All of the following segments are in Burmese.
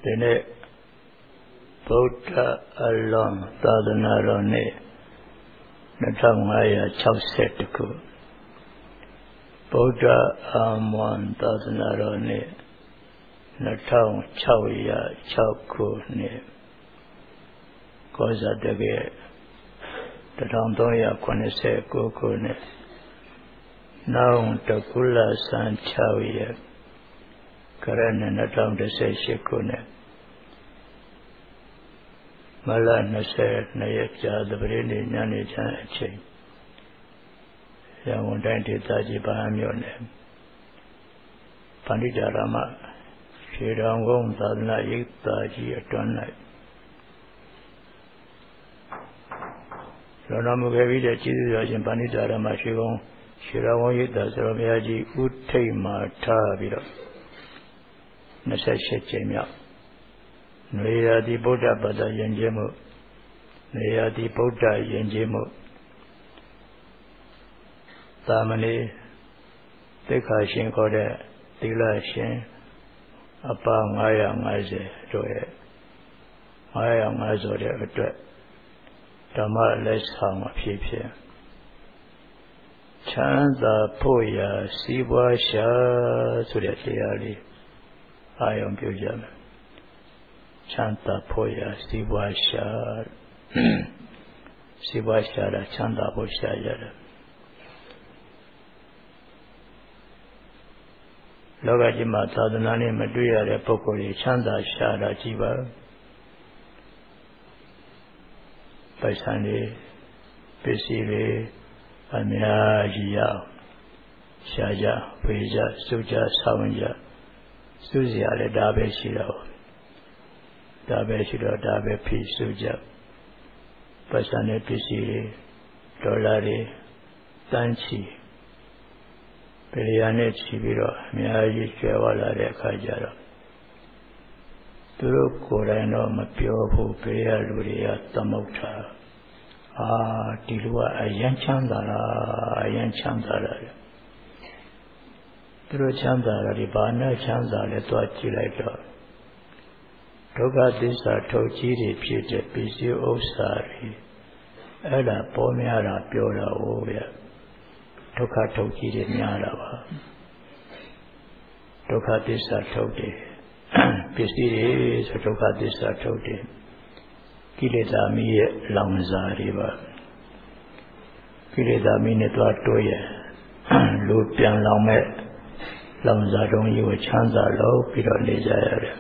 Dene Buddha alone, Tadanarone, Natamaya Chausetku. Buddha Amon, Tadanarone, Natam Chauya Chaukune. Cosa dege, Tatandoya Konese Kukune. Now Takula San Chauya. Karana Natam de Shikune Mala Nase Nayacha, the Brini Nanicha Che Yamundanti Taji Baham your name Pandita Rama Shirangong Tadna Yiktaji at one night. Ronamugavida Jesus in Pandita Rama Shigong Shirangong Yikta Sarabiaji Utema Tabira. Nasashemia Naya di Buddha Bada Yanjemo Naya di Buddha Yanjemo Tamani Teka Shin Kode Tila Shin Apa Maya Maze Doe Maya Mazore Tama Les Hama Pipia Chanda Poya Siwa Sha Suriatiali I am Pujam Chanta Poya Sivasha Sivashara Chanda Poshayara Logajima Tadanani Maduya Pokori Chanda Shara Jiva Paisani Pesile Amyajiya Shaja Puja Suja Savanja Suzy ale dabe shiro dabe pi suja pasane pisi dolari tanchi periyane chibiro miyaji chewala de khajaro turu korano ma pyo phu periya luriya tamautha tiluwa ayan chanda la Through Chandara, Ribana Chandara, Twachilito. Toga Disa Tochiri Pite Pisi Osari. Ella Pomiara Piola Ovia. Toka Tochiri Nyarava. Toka Disa Tote. Pisi is Toka Disa Tote. Kileta Mi Lamzariva. Kileta Minetwa Toye. Lupian Lame. Lamzadong you a chanza low, Peter Lizare.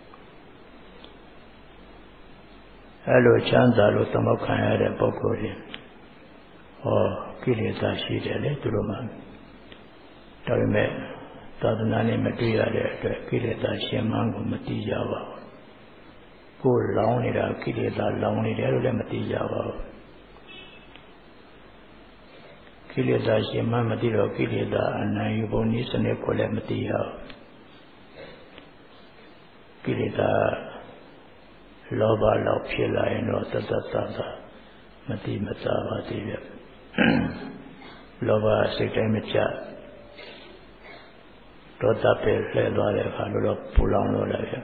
Hello, chanza lo Tamakaya Bokori. Oh, Kilita Shide, Turuman. Tarime, Tadanani Matia, Kilita Shemango Matijava. Go lonely, Kilita lonely, Matijava. Kilida Shima Matiro Kilida and Nayubonis and Ecole Matia Kilida Loba Lopila and Rotata Mati Matava Tivia Loba Sekamicha Totape Ledware Halo Pulan Lodavia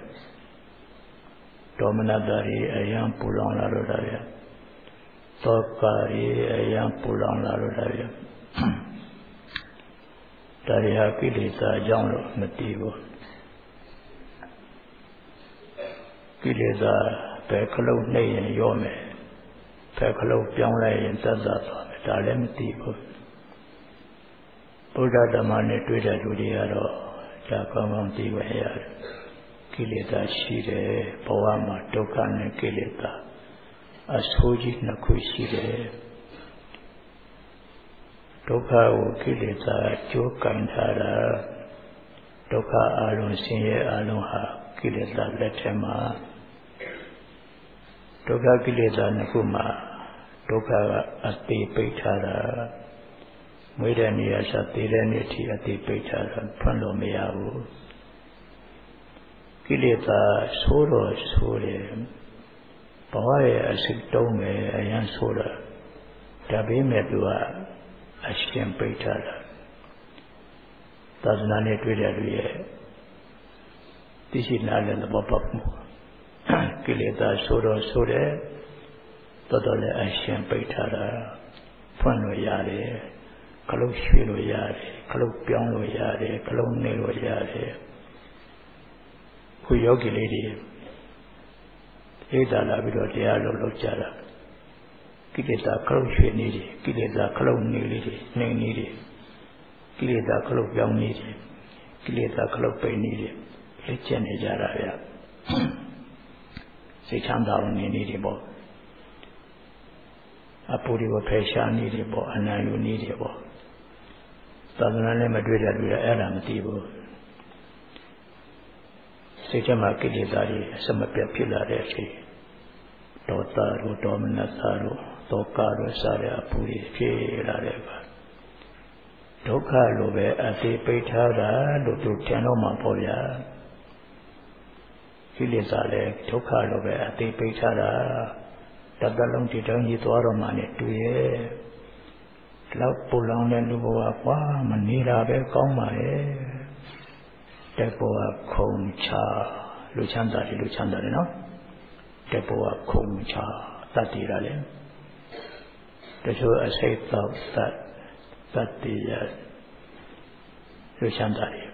Dominadari Ayam Pulan Lodavia Tokari Ayam Pulan Lodavia Daria Kilita John Mativo Kilida Pekalo Nay and Yome Pekalo Pianlay and Tazata Talemativo Buddha Damane Twitter Dudiaro Jacomonti Wayar Kilita Shire Poama Tokan Kilita Ashoji Nakushire Toka Kilita Chokantara Toka Alon Sinye Alonha Kilita Letema Toka Kilita Nakuma Toka Asti Petara Mwedania Satireniti Ati Petara Prandomeavu Kilita Sore Pawaya Asikdome Ayan Sora Tabi Medua Ashkem Petara Tadanani Twitter သိရှိနားလည်သဘောပေါက်မှုကိလေသာဆိုတော့ဆိုတယ်တော်တော်လည်းအရှင်ပိတ်ထားတာဖွင့်လို့ရတယ်ခလုတ်ရွှေ့လို့ရတယ်ခလုတ်ပြောင်းလို့ရတယ်ခလုတ်နှိပ်လို့ရတယ်ခုယောဂီလေးတွေဧတာလာပြီးတော့တရားလုပ်ကြတာကိလေသာခလုတ်ရွှေ့နေတယ်ကိလေသာခလုတ်နှိပ်လေးတွေနှိပ်နေတယ်ကိလေသာခလုတ်ပြောင်းနေတယ်ကိလေသာခလုတ်ပိတ်နေတယ်လက်ကျက်နေကြတာဗျစိတ်ချမ်းသာအောင်နေတယ်ပေါ့အပူတွေကိုဖယ်ရှားနေတယ်ပေါ့အနံ့ယူနေတယ်ပေါ့သာသနာနဲ့မတွေ့တဲ့လူတွေအဲ့ဒါမသိဘူးစိတ်ထဲမှာကိလေသာတွေအစမပြတ်ဖြစ်လာတဲ့အချိန်ဒေါသတို့ဒေါမနသတို့သောကတို့စတဲ့အပူတွေဖြစ်လာတဲ့အခါဒုက္ခလိုပဲအသေးပိတ်ထားတာလို့သူထင်တော့မှပေါ့ဗျာကိလေသာလည်းဒုက္ခလိုပဲအသေးပိတ်ထားတာတပတ်လုံးဒီတောင်ကြီးသွားတော့မှနဲ့တွေ့ရဲ့လောက်ပူလောင်တဲ့လူဘဝကွာမနေတာပဲကောင်းပါရဲ့တက်ဘဝခုံချလူချမ်းသာတယ်လူချမ်းသာတယ်နော်တက်ဘဝခုံချတတ်တည်ရလေတချို့အစိတ်တော့တတ်တည်ရလူချမ်းသာတယ်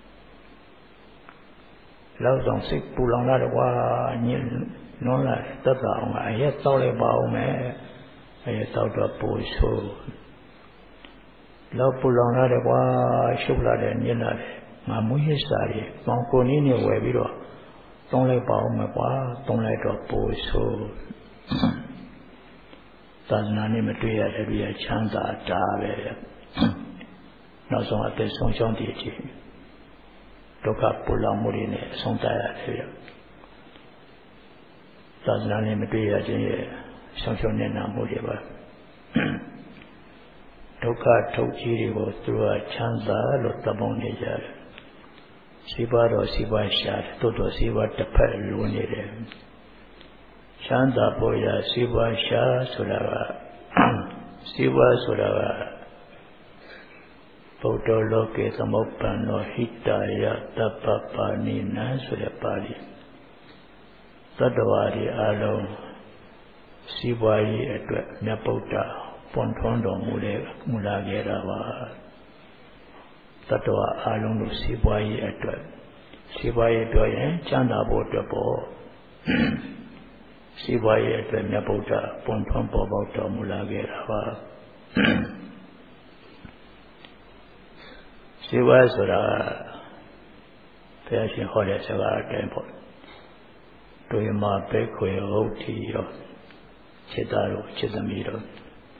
လောက်ဆောင်စိတ်ပူလောင်လာတော့ကွာညင်နွန်လာတတ်တာအောင်အရက်တောက်လိုက်ပါအောင်မယ်အရက်တောက်တော့ပူဆိုးလောက်ပူလောင်လာတယ်ကွာရှုပ်လာတယ်ညင်လာတယ်ငါမွေးရစားရီပေါင်ကိုနည်းနဲ့ဝယ်ပြီးတော့သုံးလိုက်ပါအောင်မယ်ကွာသုံးလိုက်တော့ပူဆိုးသာသနာနဲ့မတွေ့ရတဲ့လူရချမ်းသာတာပဲနောက်ဆုံးအသက်ဆုံးရှုံးတည်ကြည့်ဒုက္ခပူလောင်မှုတွေနဲ့အဆုံးသတ်ရတယ်သာသနာနဲ့မတွေ့ရခြင်းရဲ့ဆုံးရှုံးနေတာမှုတွေပါဒုက္ခထုတ်ကြီးတွေကိုသူကချမ်းသာလို့သဘောနေကြတယ်စီးပွားတော့စီးပွားရှာတယ်တိုးတော့စီးပွားတစ်ဖက်လိုနေတယ်ချမ်းသာပေါ်ရစီးပွားရှာဆိုတာကစီးပွားဆိုတာကဗုဒ္ဓလောကေသမုပ္ပန္နောဟိတယတပ္ပပါဏိနံဆိုတဲ့ပါဠိသတ္တဝါတွေအလုံးစီးပွားရေးအတွက်မြတ်ဗုဒ္ဓပွန်ထွန်းတော်မူလာခဲ့တာပါသတ္တဝါအလုံးတို့စီးပွားရေးအတွက်စီးပွားရေးပြောရင်ချမ်းသာဖို့အတွက်ပေါ့စီးပွားရေးအတွက်မြတ်ဗုဒ္ဓပွန်ထွန်းပေါ်ပေါက်တော်မူလာခဲ့တာပါစီးပွားဆိုတာဘုရားရှင်ဟောတဲ့စကားအတိုင်းပေါ့တွေမှာပဲခွေဟုတ်တီရောခြေသားတို့ခြေသမီးတို့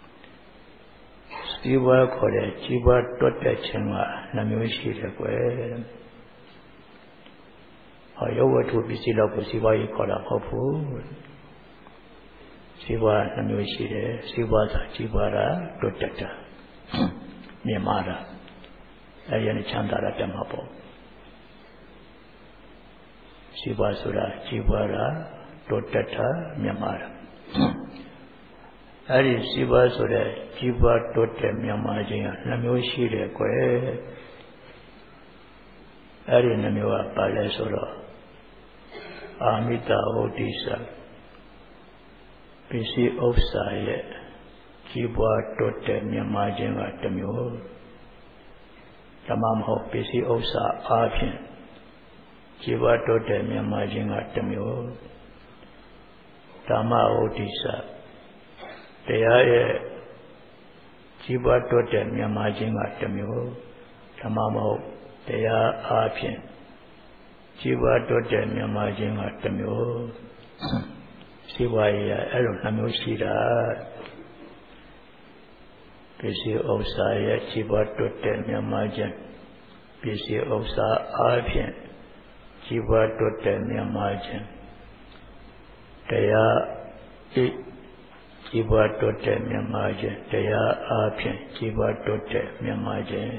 စီးပွားခေါ်တဲ့ကြီးပွားတွတ်တဲ့ခြင်းကနှမျိုးရှိတယ်ကွယ်ဟောရုပ်ဝတ္ထုပစ္စည်းတော့ကိုစီးပွားရေးခေါ်တာမဟုတ်ဘူးစီးပွားနှမျိုးရှိတယ်စီးပွားဆိုတာကြီးပွားတာတွတ်တက်တာမြင်မာတာအဲဒီနဲ့ချမ်းသာတာတက်မှာပေါ့စီးပွားဆိုတာကြီးပွားတာတွတ်တက်တာမြင်မာတာအဲ့ဒီစီးပွားဆိုတဲ့ကြီးပွားတွတ်တက်မြင်မာခြင်းကနှမျိုးရှိတယ်ကွယ်အဲ့ဒီနှမျိုးကပါလဲဆိုတော့အာမိတဝဋ္ဌိသပစ္စည်းဥစ္စာရဲ့ကြီးပွားတွတ်တက်မြင်မာခြင်းကတစ်မျိုးဓမ္မမဟုတ်ပစ္စည်းဥစ္စာအားဖြင့်ကြီးပွားတွတ်တက်မြင်မာခြင်းကတစ်မျိုးဓမ္မဝဋ္ဌိသတရားရဲ့ကြီးပွားတွတ်တက်မြင်မာခြင်းကတစ်မျိုးဓမ္မမဟုတ်တရားအားဖြင့်ကြီးပွားတွတ်တက်မြင်မာခြင်းကတစ်မျိုးစီးပွားရေးအဲ့လိုနှမျိုးရှိတာပစ္စည်းဥစ္စာရဲ့ကြီးပွားတွတ်တက်မြင်မာခြင်းပစ္စည်းဥစ္စာအားဖြင့်ကြီးပွားတွတ်တက်မြင်မာခြင်းတရားကြီးပွားတွတ်တက်မြင်မာခြင်းတရားအားဖြင့်ကြီးပွားတွတ်တက်မြင်မာခြင်း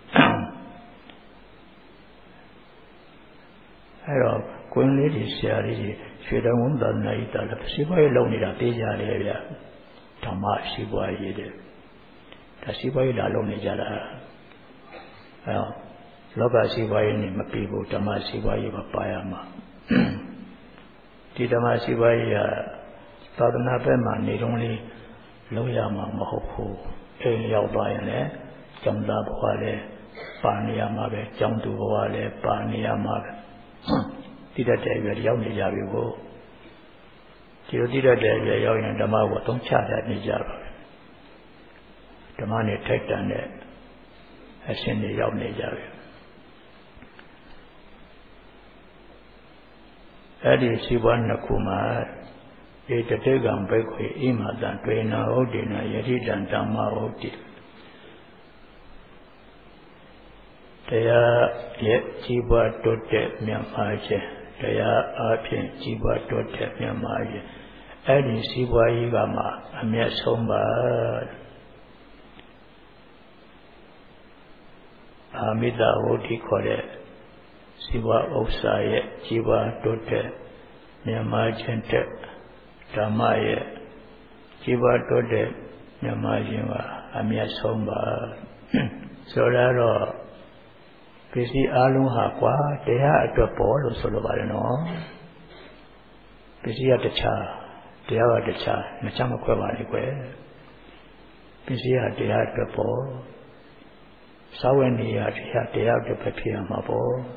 အဲ့တော့ကွင်းလေးတွေဆရာလေးတွေရွှေတောင်ဝန်သာနာဤတာလည်းစီးပွားရေးလုပ်နေတာသိကြတယ်ဗျဓမ္မရှိပွားရေးတဲ့ဒါစီးပွားရေးလာလုပ်နေကြတာအဲ့တော့ Loka Sivaya Mapibu, Dhamma Sivaya Payama. Dhamma Sivaya, Tadana Bema, need only Loyama Mahoku, Yalbayane, Jamda Boale, Paniamabe, Jamdu Boale, Paniamabe. Did a day where young Nijabi. Till did a day where young and Dhamma don't chat at Nijaba. The money take down there. I send the young Nijabi. Adi Sivan Kumar, it a tegam beque, Ima than Pena Odina, Yeridan Dhamma Odi. They are yet Chiba Tote Miamaje, they are Apin Chiba Tote Miamaje, Adi Siva Igama, Amia Somba Amida Odi Kore. Siva Osaye, Jiva Tote, Nyamajente, Dhammaye, Jiva Tote, Nyamajima, Amia Somba. Solaro, Pisi Alunha Qua, they are at the pole of Solovarino. Pisi at the cha, they are at the cha, Nachama Quavanique. Pisi at the pole. Saweni at the Papia Mabo.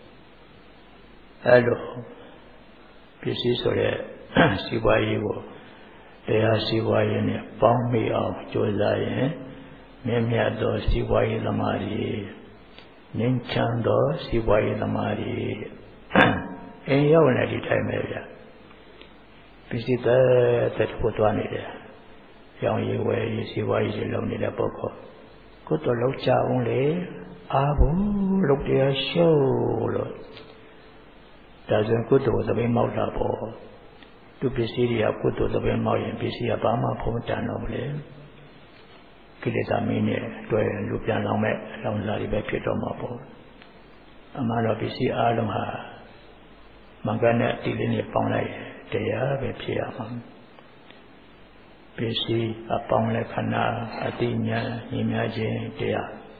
Hello, this is where Sivayo, they are Sivayan, found me of Josiah, Memiado Sivayi Lamari, Ninchando Sivayi Lamari, in your lady time area. Visit that Putwani there. Young you where you see why is alone in the book. Go to Locha only, Abu, look there, show. Doesn't go to the way Mautabo. To be Syria, put to the way Mayan, be see Abama, Pontano, Kiletamine, to a Lupian Lome, Lonzari Bepido Mapo. Amano Bisi Alumha, Mangana Tilini Ponlay, Dea Bepiam. Bisi upon the Kana, Adinia, Imagine Dea.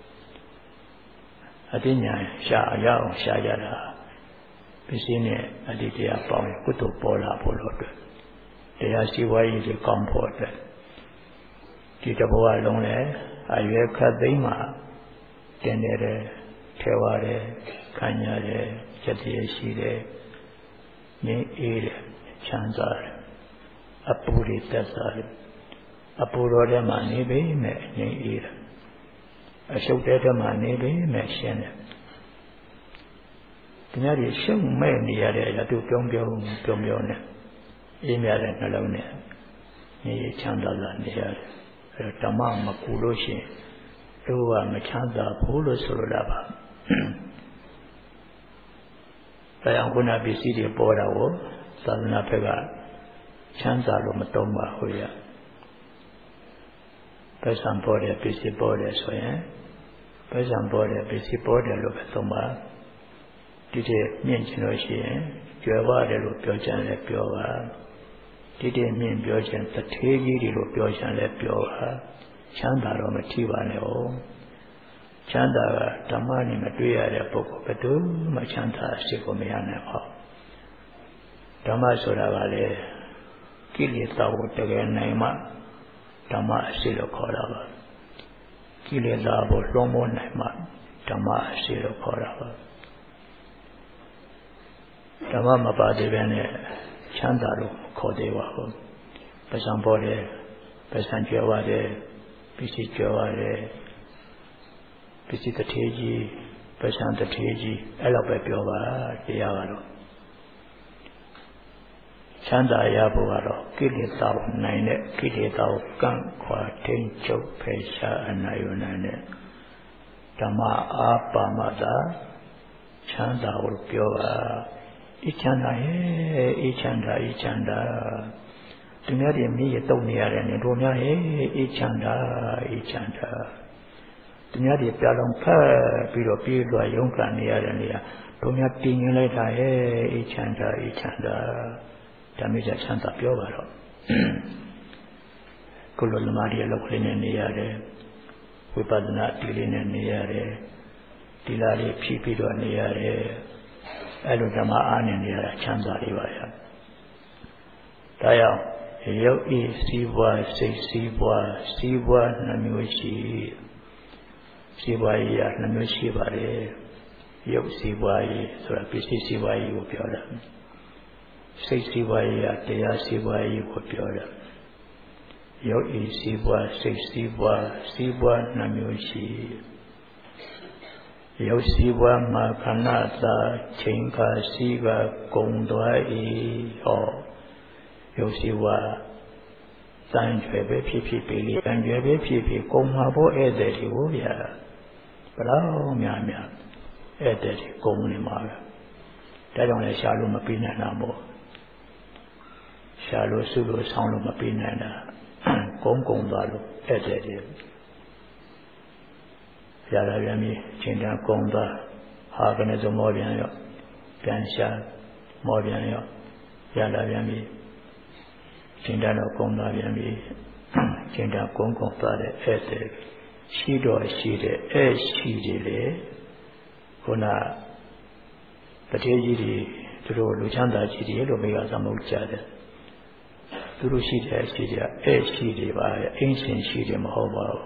Adinia, Sha Yao, Shayara. Pisine Aditya Pong, Kutu Pola Polo. They are Siwai the comfort. Titaboa Lone, Ayaka Dima, Tenere, Teware, Kanyare, Chatiashire, Ne Ere, Chanzar, Apuri Tasar, Apuroma Nebe, Ne Ere. A Shotama Nebe, Meshene. There is so many other to Pyongyone. Immigrant alone. Ni Chandala near Tamam Makuloshi. Ua Machanda Polo Solaba. I am going to be seated aboard our Salna Pega. Chanzalo Matomba Hoya. Person board a busy border, so person board a busy border look at Tomba. Did it mean Chinoshi, Java, the Piojan let Pioa? Did it mean Piojan, the Tegi, the Piojan let Pioa? Chanda Romativa Neo Chanda Tamani Maduya, the Poco Petu, Machanta Sikomiana. Tamasura Vale, Kilita would again name up Tama Silo Korava. Kilita would Romo Nema, Tama Silo Korava. Tamama Badivene Chandaru Kodewa Pesambode Pesanjavade Pisijavade Pisitateji Pesantateji Elabepiova Diavaro Chanda Yabuaro Kilitao Nine Kilitao Gang Qua Tencho Pesha and Nayunane Tama Apamada Chanda Urpiova Ichanda. To marry me, a Tonia and Romia, Ichanda. To marry a Palompa, Pilo, Yonka, near, Romia Ping later, Ichanda. Tamija Santa Piovaro. Color Maria Loclin and Niare, Wipadna Tilin and Niare, Tilari Pipido Niare Eludama Anin Chandarivaya. Taya Yo E Siwa say Siwa Namushi Siwaya Namushi Vare Yo Siwai Surapisi Siwai Upiola Say Siwaya Tea Siwai Upiola Yo E Siwa say Siwa Namushi Yo Siwa Makanata Chinka Siga Gondwai or Yo Siwa Sanjwebe Pipi and Jebe Pipi Gomabo Ederi Bravo Miamia Ederi Gomunimaga. That only Shalom Apina Namo Shalo Sulu Sound Apina Gong Balu Ederi Yarayami Chinda Gomba Haganaz Moriano Gansha Moriano Yarayami Chinda Gomba Yami Chinda Gong Pare Ete Shido Shide Shide Kona Pateji through Luchanda Chidi Lomega Samuchada through Shida Shide by ancient Shide Mahova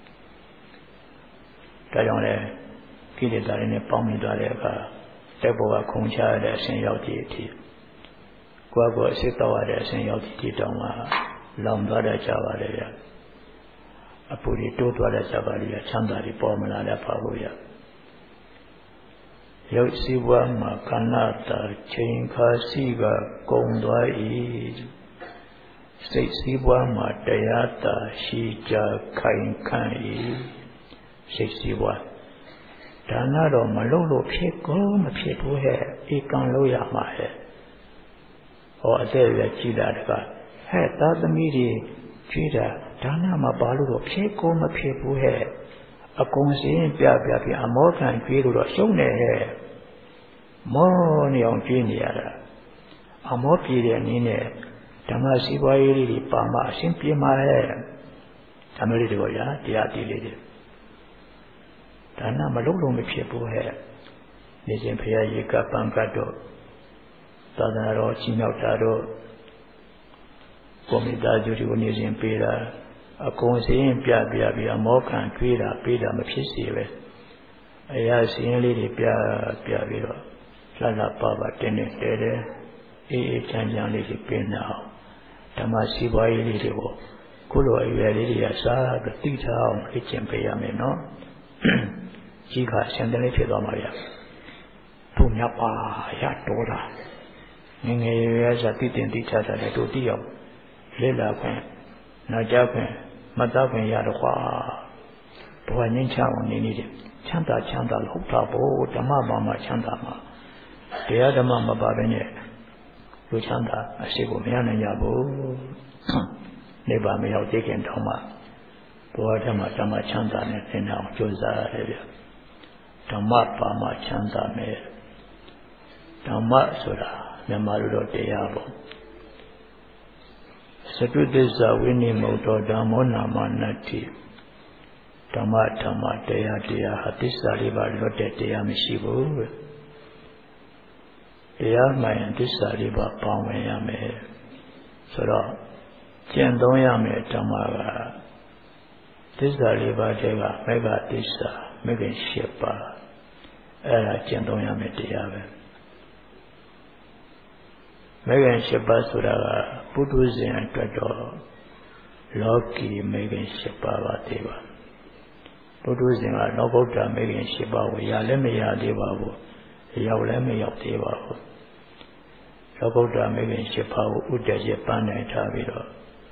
Tayone Kidarine Palmidareva Deboa Concha Saint Yauti Guago Sitawa Saint Yauti Doma Lambada Javaria Apuri Totua Javaria Chandari Pomala Pavuya Yotsiwa Makanata Chinka Siga Gondwai State Siwa Matayata Shija Kainkai 61 Danaro Malolo Pico Mapipo hair, Ekan Loya Mahe or Adelia Chidaka had that media Chida Dana Mabalu Pico Mapipo hair a consin Piapi a more than Piru Shone hair Moni on Genia a more period in it Tamasi Wairi Pama simply my hair Tamaridoya, the Adility Dana Malolo Mipipo hair Nizim Pia Yika Pancado Tadaro Chinotaro Comida Jurionizim Pira a consin Piabi a more can Pida Mapisive I seen Lady Piaviro Lala Pava Tennis Dede Chanjan Lady Pin now Tamasi Wairi Kulo Ivelia Sa the Tita Kitchen Payamino Jika Sandale Maria Punyapa Yatora Ninga Titin Tita to Dio Lila Quen Najapan Matapan Yadwa Puanin Chow Nini Chanda Hutabo Damama Chandama the other Mama Babine Luchanda Asibumiana Yabu Neba may have taken Toma Boadama Tama Chanda and now Josa Tama Pama Chanda me Tama Sura Namarudo Deabo Satudesa Winnie Moto Damona Manati Tama Dea Hatisa Riva Lotte Dea Mishibu Dea Mayan Tisa Riva Pawayame Sura Jendoyame Tamaga Tisa Riva Dega Mega Tisa Megan Shepa Era Jendoyame Deave Megan Shepa Sura Buddhism and Tado Loki Megan Shepa Deva Buddhism are no Buddha Megan Shepa Yalemia Deva Yaulemi of Deva Logoda Megan Shepa Uda Japan and Tavido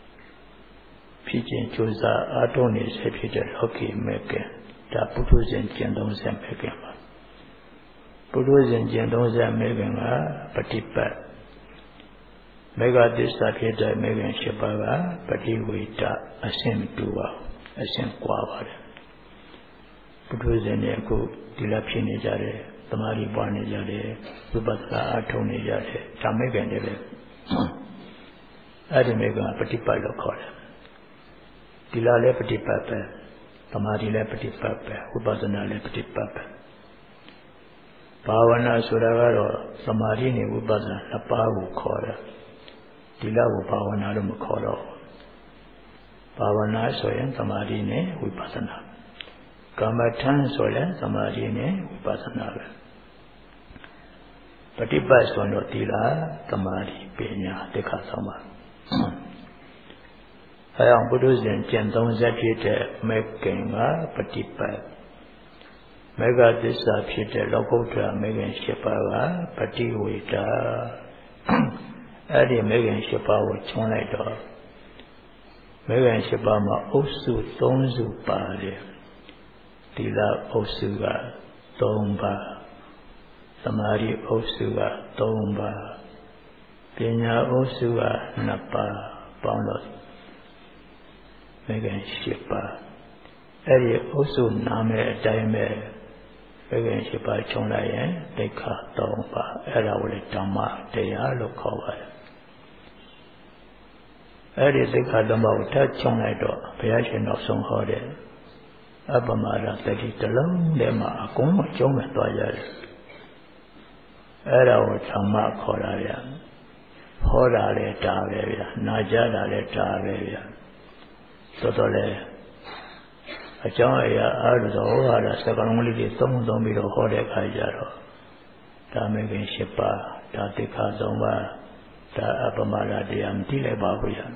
Pijin Josa Adonis repeated Loki Megan Da Buddhism Jendons and Megan Buddhism Jendons and Megan Patipa Mega disappeared Megan Shepaga, but he wait a same dua, a same quava. Buddhism Yaku, Dilapinijare, Tamari Barnijare, Subata Atonijare, Tamegan. Adamega Patipa Local Dila Lepati Papa, Tamari Lepati Papa, Ubazana Lepati Papa, ဘာဝနာဆိုတာကတော့သမာဓိနဲ့ဝိပဿနာနှစ်ပါးကိုခေါ်တာဒီလောက်ကိုဘာဝနာလို့မခေါ်တော့ဘာဝနာဆိုရင်သမာဓိနဲ့ဝိပဿနာကမ္မထံဆိုရင်သမာဓိနဲ့ဝိပဿနာပဲပฏิပတ်ဆိုတော့သီလသမာဓိပညာတိခါဆောင်ပါအဲအောင်ပုထုဇဉ်ကျင့်သုံးဆက်ဖြစ်တဲ့မေခင်ကပฏิပတ်မေဃသစ္စာဖြစ်တဲ့လောကုတ္တရာမေခင်၈ပါးကပฏิဝေဒအဲ့ဒီမေခင်၈ပါးကိုခြုံလိုက်တော့မေခင်၈ပါးမှာအုပ်စု၃စုပါတယ်သီလအုပ်စုက3ပါးသမာဓိအုပ်စုက3ပါးပညာအုပ်စုက2ပါးပေါင်းတော့မေခင်၈ပါးအဲ့ဒီအုပ်စုနာမည်အတိုင်းပဲမေခင်၈ပါးခြုံလိုက်ရင်တိက္ခာ3ပါးအဲ့ဒါကိုလေဓမ္မတရားလို့ခေါ်ပါတယ်အဲ့ဒီတိက္ခာ3ပါးကိုထပ်ခြုံလိုက်တော့ဘုရားရှင်တော်ဆုံးဟောတယ်အပမရတတိတလုံးထဲမှာအကုန်အကျုံးမဲ့သွားရတယ်အဲ့ဒါကိုဓမ္မခေါ်တာဗျာဟောတာလည်းဒါပဲဗျာနာကြတာလည်းဒါပဲဗျာတော်တော်လည်းအကြောင်းအရာအားလို့ဟောတာစကားလုံးလေးတွေသုံးပြီးတော့ဟောတဲ့အခါကျတော့ဒါမေခင်၈ပါးဒါတိက္ခာ၃ပါးဒါအပမရတရားမသိလိုက်ပါဘူးဗျာ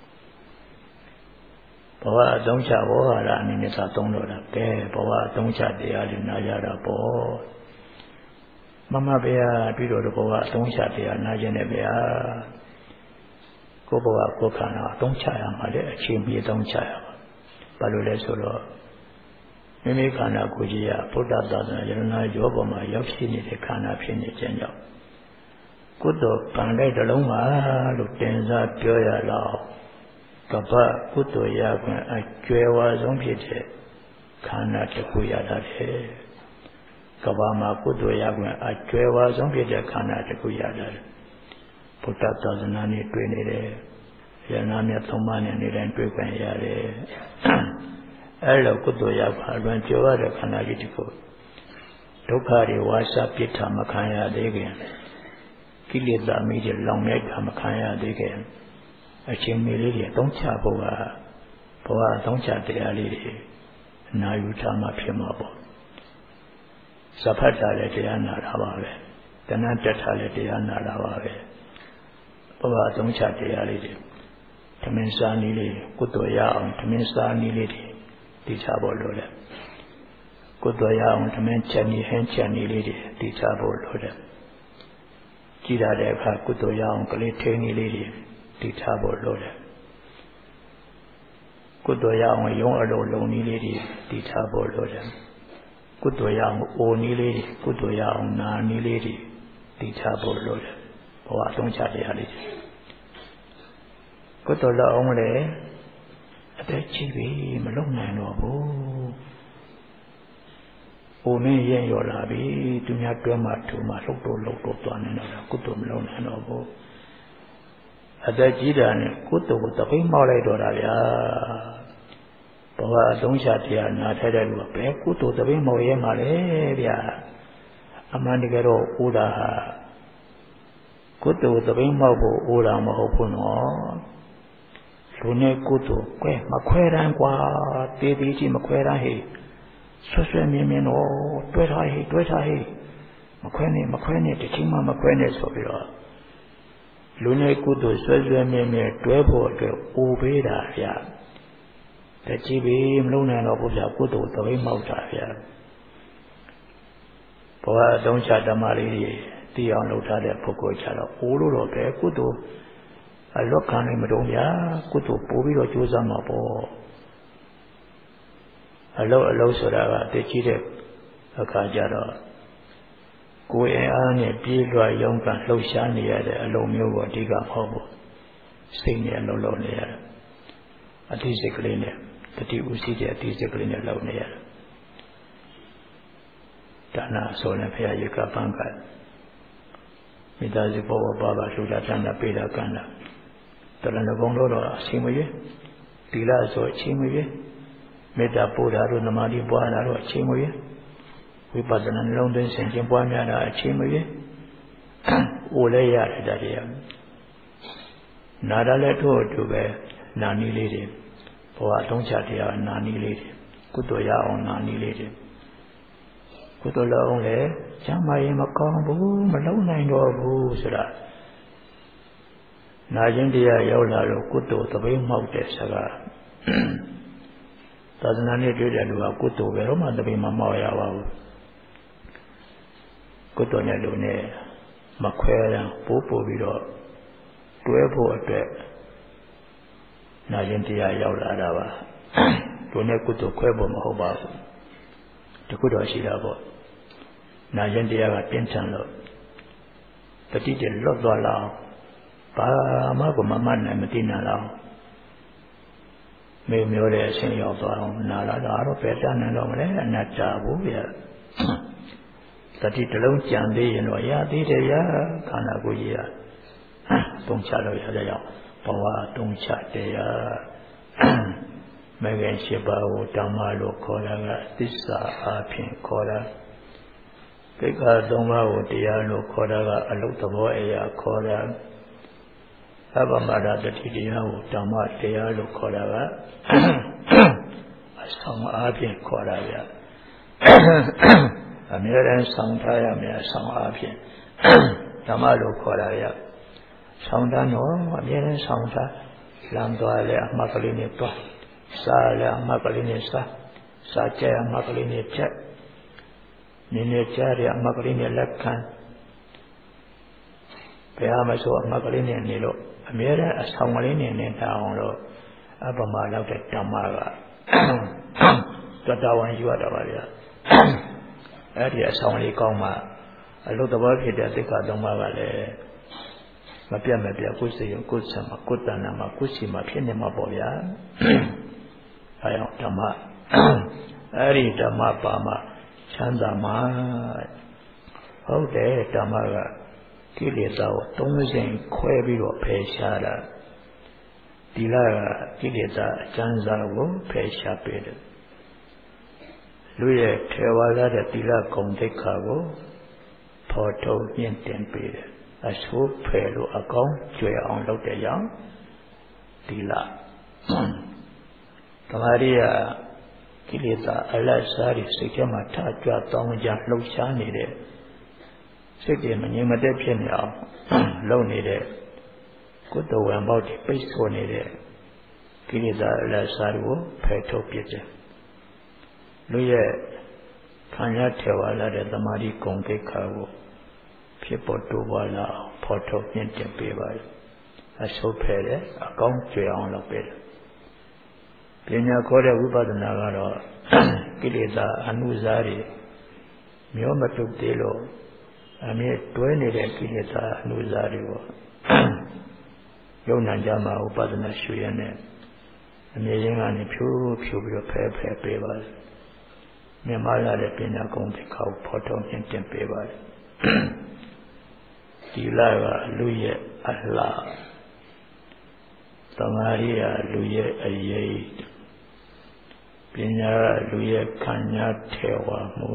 ဘဝအသုံးချဘောဟာရအနေနဲ့သာသုံးတော့တာပဲဘဝအသုံးချတရားတွေနာကြတာပေါ့မမဗျာပြီးတော့ဘဝအသုံးချတရားနာခြင်းနဲ့ဗျာကိုဘဝကိုခန္ဓာအသုံးချရမှာလေအချိန်ပြည့်သုံးချရမှာဘာလို့လဲဆိုတော့မိမိခန္ဓာကိုယ်ကြီးကဗုဒ္ဓသာသနာယရဏရောပေါ်မှာရောက်ရှိနေတဲ့ခန္ဓာဖြစ်နေခြင်းကြောင့်ကုသိုလ်ကံတဲ့တစ်လုံးပါလို့တင်စားပြောရတော့ကပ္ပကုသိုလ်ရခွင့်အကျွယ်ဝဆုံးဖြစ်တဲ့ခန္ဓာတစ်ခုရတာလေကမ္ဘာမှာကုသိုလ်ရခွင့်အကျွယ်ဝဆုံးဖြစ်တဲ့ခန္ဓာတစ်ခုရတာလေဘုဒ္ဓသာသနာနဲ့တွေ့နေတယ်ယန္နာမြတ်သုံးပါးနဲ့နေတိုင်းတွေ့ခွင့်ရတယ်အဲ့လိုကုသိုလ်ရခွင့်အလွန်ကျွယ်ဝတဲ့ခန္ဓာကြီးတစ်ခုဒုက္ခတွေဝါစာပြစ်တာမခံရသေးခင်ကိလေသာမိတွေလောင်လိုက်တာမခံရသေးခင်အချိန်မီလေးတွေသုံးချဖို့ကဘဝသုံးချတရားလေးတွေအနာယူထားမှဖြစ်မှာပေါ့စဖတ်တာလည်းတရားနာတာပါပဲတဏှတ်တက်တာလည်းတရားနာတာပါပဲဘဝသုံးချတရားလေးတွေသမင်စာနည်းလေးကုသိုလ်ရအောင်သမင်စာနည်းလေးတွေသိချဖို့လိုတယ်ကုသိုလ်ရအောင်သမင်ချက်နည်းဟင်းချက်နည်းလေးတွေသိချဖို့လိုတယ်ကြည်ရတဲ့အခါကုသိုလ်ရအောင်ကလေးထိန်းနည်းလေးတွေသိချဖို့လိုတယ်ကုသိုလ်ရအောင်ရုံးအလုံးလုံးနည်းလေးတွေသိချဖို့လိုတယ်ကုသိုလ်ရအောင်အိုနည်းလေးတွေကုသိုလ်ရအောင်နာနည်းလေးတွေသိချဖို့လိုတယ်ဘဝအသုံးချတရားလေးတွေကုသိုလ်လောက်အောင်လေအသက်ကြီးပြီမလုံနိုင်တော့ဘူး။အိုမင်းရင်ရော်လာပြီသူများတွဲမှထူမှလှုပ်တော့သွားနေတော့ကုသိုလ်မလုံနိုင်တော့ဘူး။အသက်ကြီးတာနဲ့ကုသိုလ်ကိုတပိတ်မောက်လိုက်တော့တာဗျာ။ဘဝအသုံးချတရားနာထဲတဲ့လူကဘယ်ကုသိုလ်တပိတ်မောက်ရဲမှာလဲဗျာ။အမှန်တကယ်တော့ဥဒါဟာကုသိုလ်တပိတ်မောက်ဖို့ဥဒါမဟုတ်ဘူးနော်။လူနဲ့ကုသိုလ်ကွဲမခွဲတန်းกว่าတေးသေးကြီးမခွဲတန်းဟဲ့ဆွမြင်းတော့တွဲထားဟဲ့မခွဲနဲ့တချင်းမှမခွဲနဲ့ဆိုပြီးတော့လူနဲ့ကုသိုလ်ဆွမြင်းတွဲဖို့အတွက်အိုပေးတာဗျာတကြည်ပြီမလုံးနိုင်တော့ဘူးဗျာကုသိုလ်သပိတ်မောက်တာဗျာဘဝအသုံးချဓမ္မလေးတွေသိအောင်လုပ်ထားတဲ့ပုဂ္ဂိုလ်ကြတော့အိုးလို့တော့ပဲကုသိုလ်အလောကနိုင်မတော့ဗျာကုသိုလ်ပို့ပြီးတော့ကြိုးစားမှာပေါ့အလုံးဆိုတာကတည်ကြည်တဲ့အခါကျတော့ကိုယ်အားနဲ့ပြေးလွှာရုံးကလှုပ်ရှားနေရတဲ့အလုံးမျိုးကိုအဓိကမဟုတ်ဘူးစိတ်နဲ့လှုပ်နေရတယ်အသိစိတ်ကလေးနဲ့တတိဥရှိတဲ့အသိစိတ်ကလေးနဲ့လှုပ်နေရတယ်ဒါနာဆိုရင်ဘုရားရေကပန်းကမိသားစုဘောပါလှူတာတန်းတာပေးတာကမ်းတာတရဏဂုံတော့အချိန်မရွေးသီလဆိုအချိန်မရွေးမေတ္တာပို့တာတို့နမာတိပွားတာတို့အချိန်မရွေး Vipassana long then singing Buamana Chimri Ulaya Daria Nada let to be Nani lady for a don't chatia Nani lady Kutoya on Nani lady Kutola only Chamay Macombu Malona in your Busra Najandia Yola Kuto the way Mount Saga doesn't need to do a Kuto Veroma the Mamoya Kuto Nelune Maquera Popo Vido Tuepo Najantia Yola Tunekuto Quebo Mahoba the Kudo Shidabo Najantia Pintanlo the teacher loved Allah Mago Maman and Medina Lao May Mure sing your phone, Nala, Petan and Lomre, and Natabu. The title Chandi and Oya, Didea, Kanaguya, Tumchalo Yadaya, Pawa, Tumchatea, Megan Shibao, Tamalo, Kola, Tissa, Apin, Kola, Pika Doma, Diano, Kola, Alutavoya, Kola. Abamada the Tidia, Dama, Dealo, Kola, a song Abian Kola. A mere song Taya, mere song Abian, Damalo Kola, Soundano, a mere sounda, Landoale, Macaline, Sale, Macaline, Sache, Macaline, Check, Ninichari, Macaline, Lekan, Peamaso, Macaline, Nilo. Mere a Samalini in town, Abama loved at Tamaga. Tatawan you are at yes, only coma. I looked about it at the Kadomavale. Mapia Mapia Kusi, Kutsama, Kutana, Makusi, Mapina Maboya. I am Tama. Ari Tama Pama, Chandama. Oh, there, Tamaga. Kilesa, Tonguing, Quabi or Peshara. Dilara, Kilesa, Chanzavo, Peshaped. Louis Tewala, the Dila Condecago, Porto, Nientempede. A swoop pelo account, Joy on the young Dila. Maria Kilesa, Alasari, Sikama, Taja, Tonga, Luchani. Sitting in your adaptation now, lonely there. Good though about the face one there. Kiliza Lazaro, Peto Pieter. Luye, Kanya Tewala, the Mari Conke Cavo, People to Walla, Porto Niente Peva. I so pere, a country on the bed. Pina Korea Uba the Nagaro, Kiliza, Anuzari, Miomatuk Delo. I mean, 20 Kilita Nuzario Yonajama, Upadana Shuyane, amazing and pure papers. Memala de Pina Conte Cow Potom in Tempeva Tilara Luye Allah Tamaria Luye Ayed Pina Luye Kanya Tewa Mo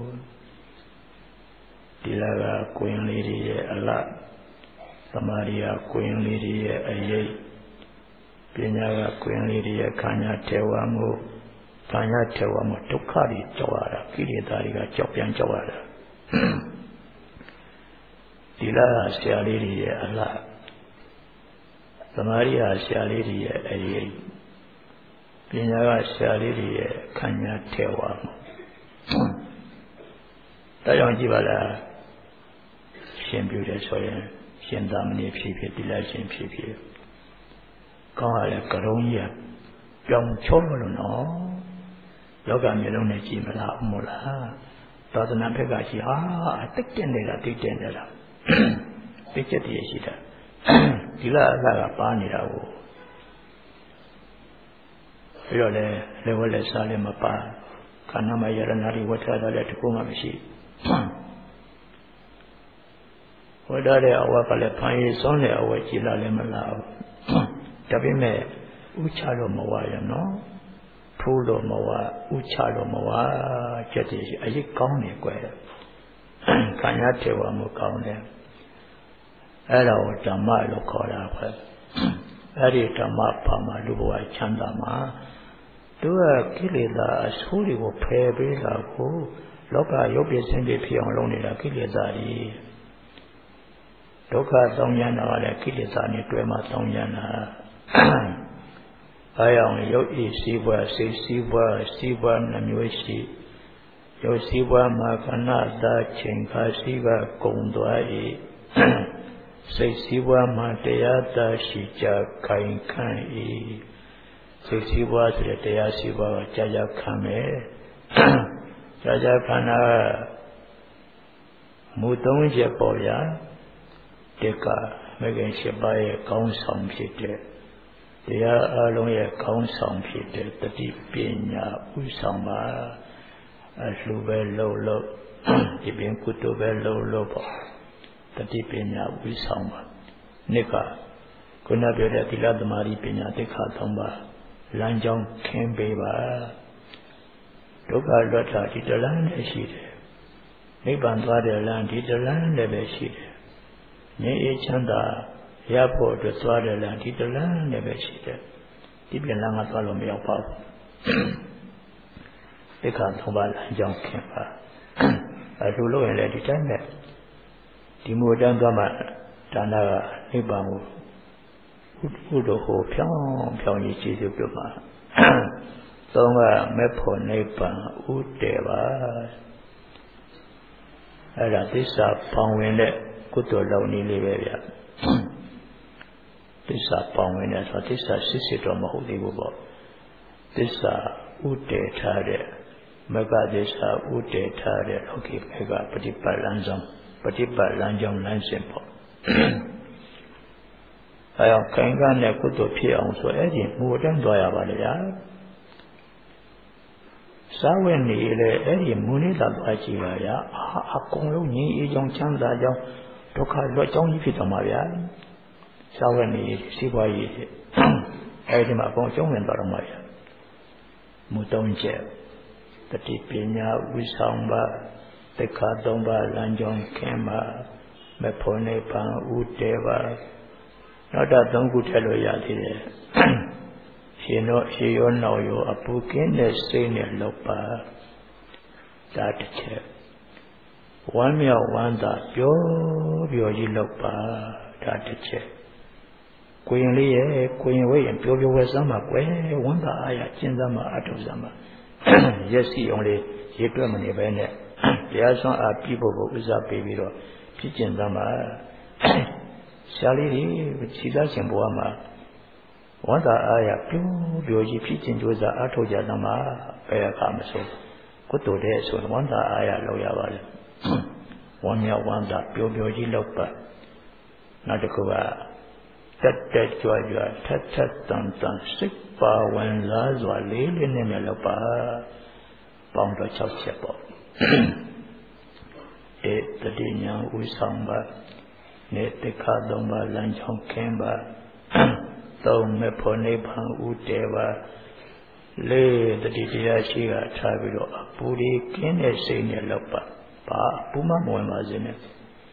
Dilaga Queen Lady Allah Samaria Queen Lady Ayay Pinaga Queen Lady Kanya Tewamo Kanya Tewamo Tukari Jawara Kilitariga Jopian Jawara Dilaga Sialidi Allah Samaria Sialidi Ayay Pinaga Sialidi Kanya Tewamo Tayangibala Champion Soya, Shendamini Pipi, Dilasin Pipi. Kala Karonia, Young Cholono, Yoga Melone Jimala Mola, Tadana Pegachi, I take Tendela, take Tendela. Picture the Yeshida. Dila Laga Panira. Yole, Levole Salimapa, Kanama Yaranari, whatever let go my machine. What are our Palapai, only our Chila Lemala? Tabime, Uchalo Mawaya, no? Fulo Mawa, Uchalo Mawa, Jetty, a ye county quay. Kanyatewa Mukone. Hello, Dama Lokola. Eri Dama Pama Luwa Chandama. Do a Kilida, as fully will pay Bilago. Loka Yobi Sindi Pion Loni la Kilizari. Doka Songyana, la Kilizani, Dwema Songyana. Ayang yo isiwa siwa namyoshi yo siwa makana da chenka siwa kondwa e sei siwa mataya da shija kainkan e sei siwa taya siwa jaya kame jaya kana mudong je boya deka megen shibaye kaung som phitတရားအလုံးရဲ့ကောင်းဆောင်ဖြစ်တဲ့တတိပညာဥဆောင်ပါအလှပဲလှုပ်ဒီပင်ကုသိုလ်ပဲလှုပ်ပေါ့တတိပညာဥဆောင်ပါနှစ်ကခုနပြောတဲ့သီလသမာဓိပညာသိက္ခာ၃ပါးလမ်းကြောင်းခင်းပေးပါဒုက္ခလွတ်တာဒီတလမ်းနဲ့ရှိတယ်နိဗ္ဗာန်သွားတဲ့လမ်းဒီတလမ်းနဲ့ပဲရှိတယ်ငြိမ်းအေးချမ်းသာရဖို့အတွက်သွားတယ်လားဒီတလန်းနဲ့ပဲရှိတယ်ဒီပြန်လမ်းကသွားလို့မရောက်ပါဘူးသိက္ခာ၃ပါးလမ်းကြောင်းခင်ပါအလိုလို့ရင်လည်းဒီတိုင်းနဲ့ဒီမို့တန်းသွားမှဒါနကနိဗ္ဗာန်ကိုဥဒ္ဓဟောဖြောင်းကြီးကျေးဇူးပြုပါသုံးကမေဖို့နိဗ္ဗာန်ဥတည်ပါအဲ့ဒါသစ္စာပေါင်းဝင်တဲ့ကုသိုလ်လုံးနည်းလေးပဲဗျသစ္စာပေါင်းဝင်တဲ့ဆိုသစ္စာစစ်တော့မဟုတ်သေးဘူးပေါ့သစ္စာဥတည်ထားတဲ့မဂ္ဂသစ္စာဥတည်ထားတဲ့လောကီမေကပฏิပတ်လမ်းကြောင်းလမ်းစဉ်ပေါ့အဲအောင်ခိုင်ကနဲ့ကုသိုလ်ဖြစ်အောင်ဆိုအဲ့ဒီမူအတိုင်းသွားရပါလေဗျာစာဝတ်နေလေအဲ့ဒီမူနေတာသွားကြည့်ပါဗျာအကုန်လုံးငြိမ်းအေးကြောင်းချမ်းသာကြောင်းဒုက္ခလွတ်ကြောင်းကြီးဖြစ်သွားမှာဗျာစာဝတ်နေစီးပွားရေးအဲဒီမှာအကုန်ကျုံးဝင်သွားတော့မှာဗျာမူ၃ချက်တတိပညာဝိဆောင်ပါသိက္ခာ၃ပါးလမ်းကြောင်းခင်းပါမဖို့နိဗ္ဗာန်ဥတည်ပါနောက်တော့၃ခုထည့်လို့ရသေးတယ်ရှင်တော့ရေရောနောက်ရောအပူကင်းတဲ့စိတ်နဲ့လုပ်ပါဒါတစ်ချက်ဝမ်းမြောက်ဝမ်းသာပျော်ကြီးလုပ်ပါဒါတစ်ချက်ကိုရင်လေးရဲ့ကိုရင်ဝဲရင်ပျော်ဝဲစမ်းပါကွယ်ဝမ်းသာအားရကျဉ်းစမ်းပါအထုစမ်းပါရက်စီအောင်လေးရေတွက်မနေပဲနဲ့တရားစွမ်းအားပြဖို့ကိုဥစားပေးပြီးတော့ဖြစ်ကျင်စမ်းပါရှားလေးတွေခြေသားရှင်ဘဝမှာဝန္တာအားရပျော်ကြီးဖြစ်ကျင်ကြိုးစားအားထုတ်ကြသမှာဘယ်အခါမဆိုကုသိုလ်တဲ့ဆိုဝန္တာအားရလောက်ရပါလေဝမ်းမြောက်ဝမ်းသာပျော်ကြီးလောက်ပါနောက်တစ်ခုကတက်ကြွထက်တန်စိတ်ပါဝင်လာစွာလေးနဲ့လောက်ပါပေါင်းတော့6ချက်ပေါ့တတိညာဥဆောင်ပါနေတိခါ၃ပါးလမ်းကြောင်းခင်းပါ၃မေဖို့နိဗ္ဗာန်ဥတည်ပါ၄တတိတရားရှိကထားပြီးတော့အပူဒီကင်းတဲ့စိတ်နဲ့လောက်ပါဘာပူမမဝင်ပါစေနဲ့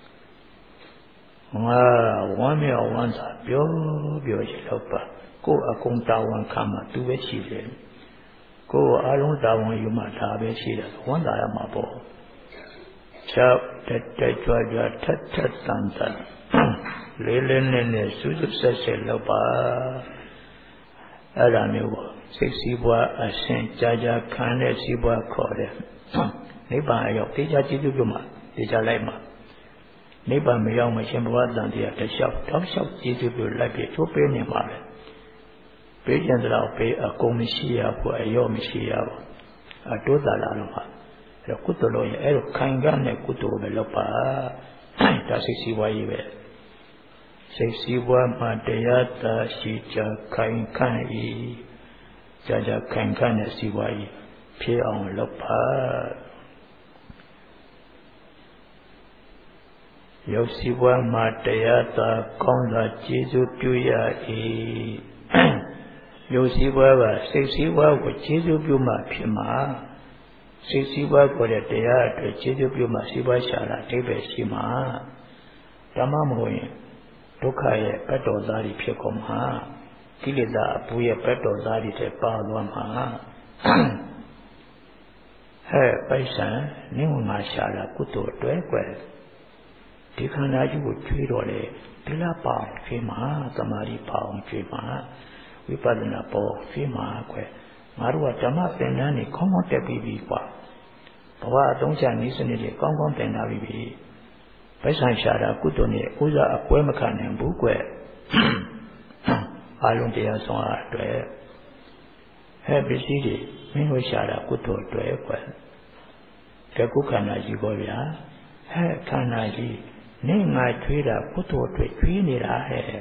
ငါဝမ်းမြောက်ဝမ်းသာပျော်ရှိလောက်ပါကိုယ်အကုန်တာဝန်ခံမှသူပဲရှိတယ်ကိုယ်အလုံးတာဝန်ယူမှဒါပဲရှိတယ်ဝမ်းသာရမှာပေါ့ချက်တက်ကြွထက်တန်လေးနဲ့စူးစူးဆက်လောက်ပါအဲ့ဒါမျိုးပေါ့စိတ်စည်းပွားအရှင်ကြာခံတဲ့စည်းပွားခေါ်တယ်နိဗ္ဗာန်အရောက်တေချာကြည့်ပြုမှတေချာလိုက်မှနိဗ္ဗာန်မရောက်မရှင်ဘဝတန်တရားတစ်လျှောက်တောက်လျှောက်ကြည့်ပြုလိုက်ပြီးချိုးပေးနေပါပဲပေးကျင်တော့ပေးအကုန်မရှိရဘူးအရောမရှိရဘူးအတိုးတာလာတော့ပါအဲ့ကုသိုလ်လို့အဲ့လိုခံကနဲ့ကုသိုလ်ပဲလုပ်ပါဒါစိတ်စည်းပွားရေးပဲစိတ်စည်းပွားမှတရားသာရှိကြခိုင်ခန့်ဤကြာခိုင်ခန့်တဲ့စည်းပွားရေးဖြစ်အောင်လုပ်ပါရုပ်စည်းပွားမှတရားသာကောင်းစွာကျေစုပြုရ၏ယရုပ်စည်းဝါးကစိတ်စည်းဝါးကိုခြေစွပြုမှဖြစ်မှာစိတ်စည်းဝါးကိုတဲ့တရားအတွက်ခြေစွပြုမှစည်းဝါးရှာတာအဓိပ္ပာယ်ရှိမှာဓမ္မမဟုတ်ရင်ဒုက္ခရဲ့ပတ္တောသားတွေဖြစ်ကုန်မှာကိလေသာအပူရဲ့ပတ္တောသားတွေထဲပါသွားမှာပိုက်ဆံနိဝမှာရှာတာကုသိုလ်အတွက်ကွယ်ဒီခန္ဓာကြီးကိုကျွေးတော့လေဒီလားပေါအောင်ကျွေးမှာသမာဓိပေါအောင်ကျွေးမှာဝိပဿနာပေါကျွေးမှာကွယ်ငါတို့ကဓမ္မသင်္นานနေခေါင်းခေါင်းတက်ပြီးပြီကွာဘဝအသုံးချနည်းစနစ်တွေကောင်းကောင်းသင်လာပြီပိုက်ဆံရှာတာကုသိုလ်နဲ့ဥစ္စာအပွဲမခံနိုင်ဘူးကွယ်အလုံးတရားဆောင်အားအတွက်ပစ္စည်းတွေမင်းတို့ရှာတာကုသိုလ်အတွက်ကွယ်ကဲကုခန္ဓာကြီးကိုဗျာခန္ဓာကြီးနေငါချွေးတာကုသိုလ်အတွက်ချွေးနေတာ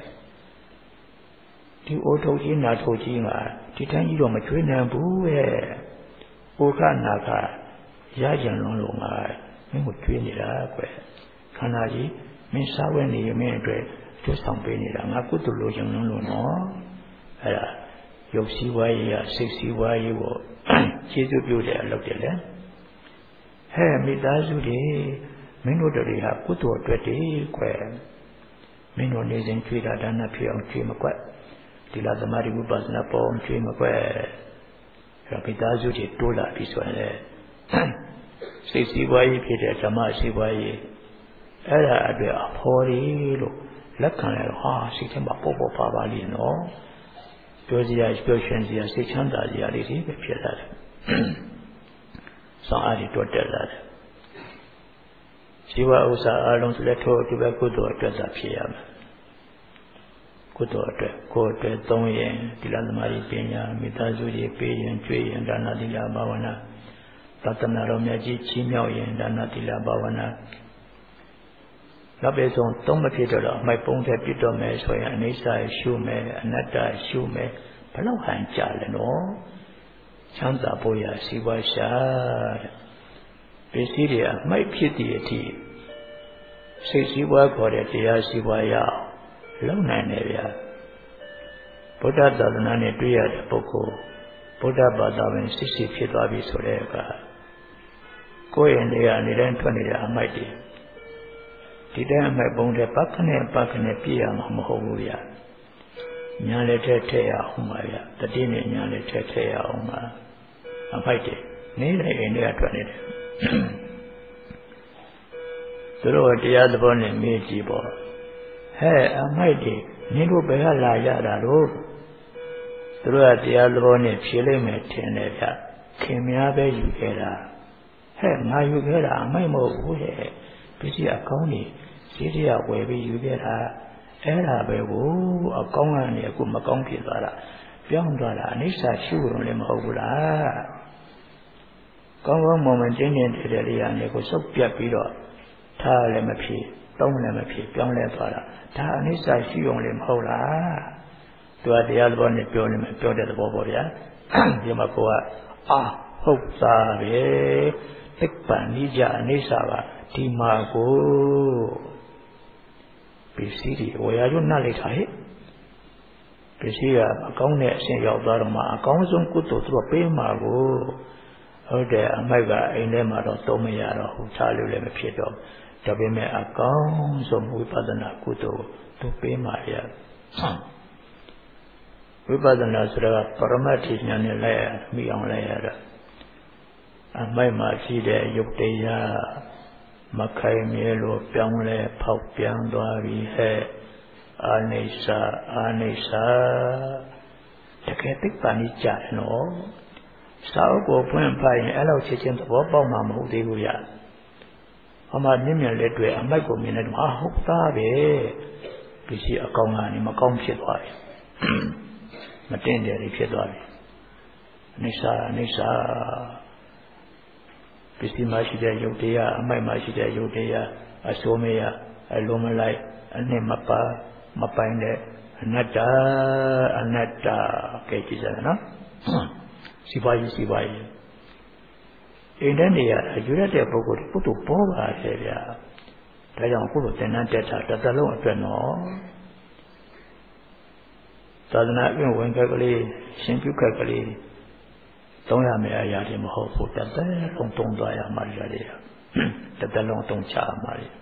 ဒီအိုးထုတ်ကြီးနာထုတ်ကြီးကဒီတိုင်းကြီးတော့မချွေးနိုင်ဘူးဩခနာကရကြံလုံးလုံးကမင်းကိုချွေးနေတာကွယ်ခန္ဓာကြီးမင်းစားဝဲနေမင်းအတွက်ကျိုးဆောင်ပေးနေတာငါကုသိုလ်လိုချင်လုံးလုံးနော်အဲ့ဒါရုပ်စည်းဝါးရေးစိတ်စည်းဝါးရေးကိုခြေစွပြုတဲ့အလုပ်တွေလေမိသားစုတွေမင်းတို့တွေဟာကုသိုလ်အတွက်တည်းကွယ်မင်းတို့နေစဉ်ကျွေးတာဒါနဖြစ်အောင်ကျွေးမကွက်ဒီလားသမာဓိဝိပဿနာပေါ်အောင်ကျွေးမကွက်မိသားစုတွေတိုးလာပြီဆိုရင်လေစိတ်စည်းဝါးရေးဖြစ်တဲ့ဓမ္မစည်းဝါးရေးအဲ့ဒါအတွက်အဖော်ရီလို့လက်ခံရတော့စိတ်ထဲမှာပေါ့ပေါ့ပါပါလေးနော်ပြောစရာပြောရှင်စရာစိတ်ချမ်းသာစရာလေးတွေပဲဖြစ်လာတယ်ဆောင်အားတွေတွတ်တက်လာတယ်ရှိဝဥစ္စာအလုံးစုလက်ထိုးဒီဘက်ကုသိုလ်အတွက်သာဖြစ်ရမယ်ကုသိုလ်အတွက်ကိုယ်အတွက်သုံးရင်ဒီလသမารီပညာမိသားစုတွေပေးရင်ကျွေးရင်ဒါနသီလဘာဝနာသတ္တနာတော်မြတ်ကြီးချီးမြှောက်ရင်ဒါနသီလဘာဝနာနောက်ပြီးဆုံးသုံးမဖြစ်တော့အမိုက်ပုံးတဲ့ပြစ်တော့မယ်ဆိုရင်အနိစ္စရှုမယ်အနတ္တရှုမယ်ဘယ်လောက်ဟန်ကြလဲနော်ချမ်းသာဖို့ရစီးပွားရှာပစ္စည်းတွေအမိုက်ဖြစ်သည့်အထိစိတ်စီးပွားခေါ်တဲ့တရားစီးပွားရအောင်လုံနိုင်တယ်ဗျာဗုဒ္ဓသာသနာနဲ့တွေ့ရတဲ့ပုဂ္ဂိုလ်ဗုဒ္ဓဘာသာဝင်စစ်စစ်ဖြစ်သွားပြီဆိုတဲ့အခါကိုယ့်ရဲ့နေရာနေတိုင်းထွက်နေတဲ့အမိုက်တွေဒီတဲ့အမိုက်ပုံတဲ့ပတ်ခနဲ့ပြည့်ရမှာမဟုတ်ဘူးဗျာညာလည်းထည့်ရအောင်ပါဗျာတတိနဲ့ညာလည်းထည့်ရအောင်ပါအမိုက်တွေနေတဲ့အိမ်တွေကထွက်နေတယ်သူတို့တရားသဘောနဲ့မေးကြည့်ပေါ့အမိုက်တွေနင်တို့ဘယ်ကလာရတာလို့သူတို့ကတရားသဘောနဲ့ဖြေလိုက်မယ်ထင်တယ်ဗျခင်များပဲယူခဲ့တာငါယူခဲ့တာအမိုက်မဟုတ်ဘူးပစ္စည်းအကောင်းကြီးစီးရဝယ်ပြီးယူခဲ့တာအဲ့ဒါပဲကိုအကောင်းကနေအခုမကောင်းဖြစ်သွားတာပြောင်းသွားတာအနိစ္စရှုလို့လည်းမဟုတ်ဘူးလားကောင်းကောင်းမွန်မွန်ကျင်းတဲ့လေးရနေကိုစုပ်ပြတ်ပြီးတော့ထားလည်းမဖြစ်တောင်းလည်းမဖြစ်ပြောင်းလဲသွားတာဒါအနိစ္စရှိအောင်လည်းမဟုတ်လားသူကတရားသဘောနဲ့ပြောနေမယ်ပြောတဲ့သဘောပေါ့ဗျာဒီမှာကိုကဟုတ်သားပဲသိပ္ပံနိကြအနိစ္စပါဒီမှာကိုပစ္စည်းတွေဝေယျရွနှက်လိုက်တာဟဲ့ပစ္စည်းကအကောင်းတဲ့အရှင်ရောက်သွားတော့မှအကောင်းဆုံးကုသိုလ်သူကပေးမှာကိုဟုတ်တယ်အမိုက်ကအိမ်ထဲမှာတော့သုံးမရတော့ဘူးထားလို့လည်းမဖြစ်တော့ဒါပေမဲ့အကောင်းဆုံးဝိပဿနာကုသိုလ်သူပေးမှာရဝိပဿနာဆိုတာပရမတ္ထိဉာဏ်နဲ့လိုက်ရမိအောင်လိုက်ရတာအမိုက်မှာရှိတဲ့ယုတ်တရားမခိုင်မြဲလို့ပြောင်းလဲဖောက်ပြန်သွားပြီအာနိစ္စတကယ်သိပ္ပံကြီးကြတယ်နော်စာအုပ်ကိုဖွင့်ဖတ်ရင်အဲ့လောက်ချက်ချင်းသဘောပေါက်မှာမဟုတ်သေးဘူးဗျအမှမြင့်မြတ်လက်တွေ့အမိုက်ကိုမြင်တဲ့ဟုတ်သားပဲပစ္စည်းအကောင်းကနေမကောင်းဖြစ်သွားပြီမတင်တယ်ဖြစ်သွားပြီအနိစ္စပစ္စည်းမရှိတဲ့ယုတ်တရားအမိုက်မရှိတဲ့ယုတ်တရားအစိုးမရအလုံးမလိုက်အနှစ်မပါမပိုင်တဲ့အနတ္တကဲကြည့်ကြနော်စီပါကြီးအိမ်ထဲနေရယူရတဲ့ပုဂ္ဂိုလ်ပုထုပေါ်ပါတယ်ဗျာဒါကြောင့်အခုလိုသင်္นานတက်တာတစ်သက်လုံးအတွက်နော်သာသနာ့ဝင်ခက်ကလေးရှင်ပြုခက်ကလေးသုံးရမယ့်အရာတွေမဟုတ်ဘူးတစ်သက်လုံးသုံးသွားရမှာလေတစ်သက်လုံးသုံးချရမှာလေ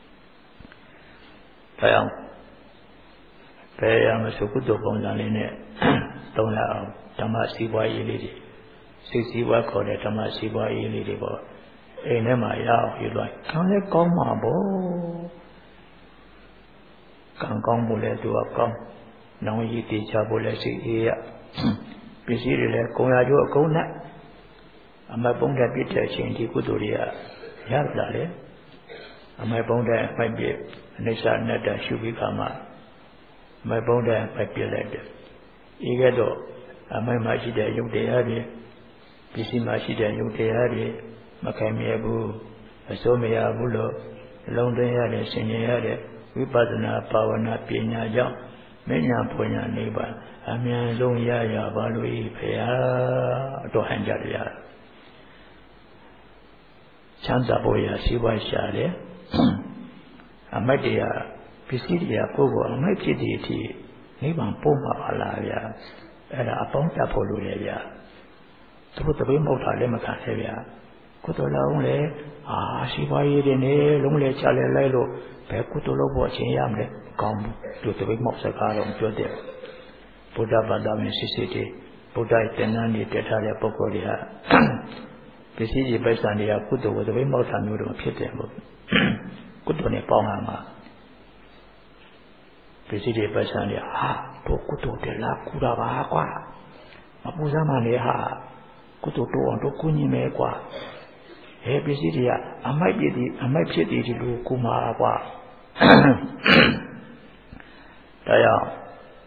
ဒါကြောင့်ဘယ်ရမဆိုကုသိုလ်ပုံစံလေးနဲ့သုံးရအောင်ဓမ္မစီးပွားရေးလေးတွေစိတ်စည်းဝါခေါ်တဲ့ဓမ္မစီးပွားရေးလေးတွေပေါ့အိမ်ထဲမှာရအောင်ယူလိုက်ကောင်းလဲကောင်းမှာပေါ့ကံကောင်းဖို့လဲသူကကောင်းနောင်ရည်တည်ချဖို့လဲစိတ်အေးရပစ္စည်းတွေလဲကုံရကျိုးအကုန်နဲ့အမတ်ပုံးတဲ့ပြည့်တဲ့အချိန်ဒီကုသိုလ်တွေကရလာလေအမတ်ပုံးတဲ့မိုက်ပြည့်အနိစ္စနဲ့တရှုပြီးခါမှအမတ်ပုံးတဲ့မိုက်ပြည့်လိုက်တယ်ဤကဲ့သို့အမတ်မှာရှိတဲ့ယုတ်တရားတွေပစ္စည်းမှာရှိတဲ့ယုတ်တရားတွေမခံမြဲဘူးအစိုးမရဘူးလို့လုံးသွင်းရတဲ့ဆင်ញင်ရတဲ့ဝိပဿနာဘာဝနာပညာကြောင့်မဉ္ဇဉ်ပွညာနိဗ္ဗာန်အမြန်ဆုံးရရပါလို့ဤဖေဟာအတော်ဟန်ကြတယ်ချမ်းသာဖို့ရရှိပါရှာတယ်အမတ်တရားပစ္စည်းတရားကိုယ်ကိုအမတ်ဖြစ်တဲ့အထိနိဗ္ဗာန်ပို့မှာပါလားဗျာအဲ့ဒါအပေါင်းတတ်ဖို့လိုတယ်ဗျာသူတို့တပိမဟုတ်တာလည်းမခံခဲ့ဗျာကုသိုလ်လောင်းလေရှိပါရည်တွေနဲ့လုံးလေချလဲလိုက်လို့ဘယ်ကုသိုလ်လုပ်ဖို့အချိန်ရမလဲကောင်းဘူးသူတပိမောက်စကားတော့ပြောတယ်ဗုဒ္ဓဘာသာဝင်စစ်စစ်တွေဗုဒ္ဓရဲ့တဏ္ဍာန်တွေတက်ထားတဲ့ပုဂ္ဂိုလ်တွေဟာပစ္စည်းကြီးပိုက်ဆံတွေကကုသိုလ်ကိုတပိမောက်တာမျိုးတော့ဖြစ်တယ်ပေါ့ကုသိုလ်နဲ့ပေါင်းလာမှာပစ္စည်းတွေပိုက်ဆံတွေတို့ကုသိုလ်တွေလာကူတာပါကွာမပူစမ်းမှလည်းကုသိုလ်တော်အောင်တို့ကုညီမယ်ကွာပစ္စည်းတွေကအမိုက်ဖြစ်သည်ဒီလိုကူမှာကွာဒါကြောင့်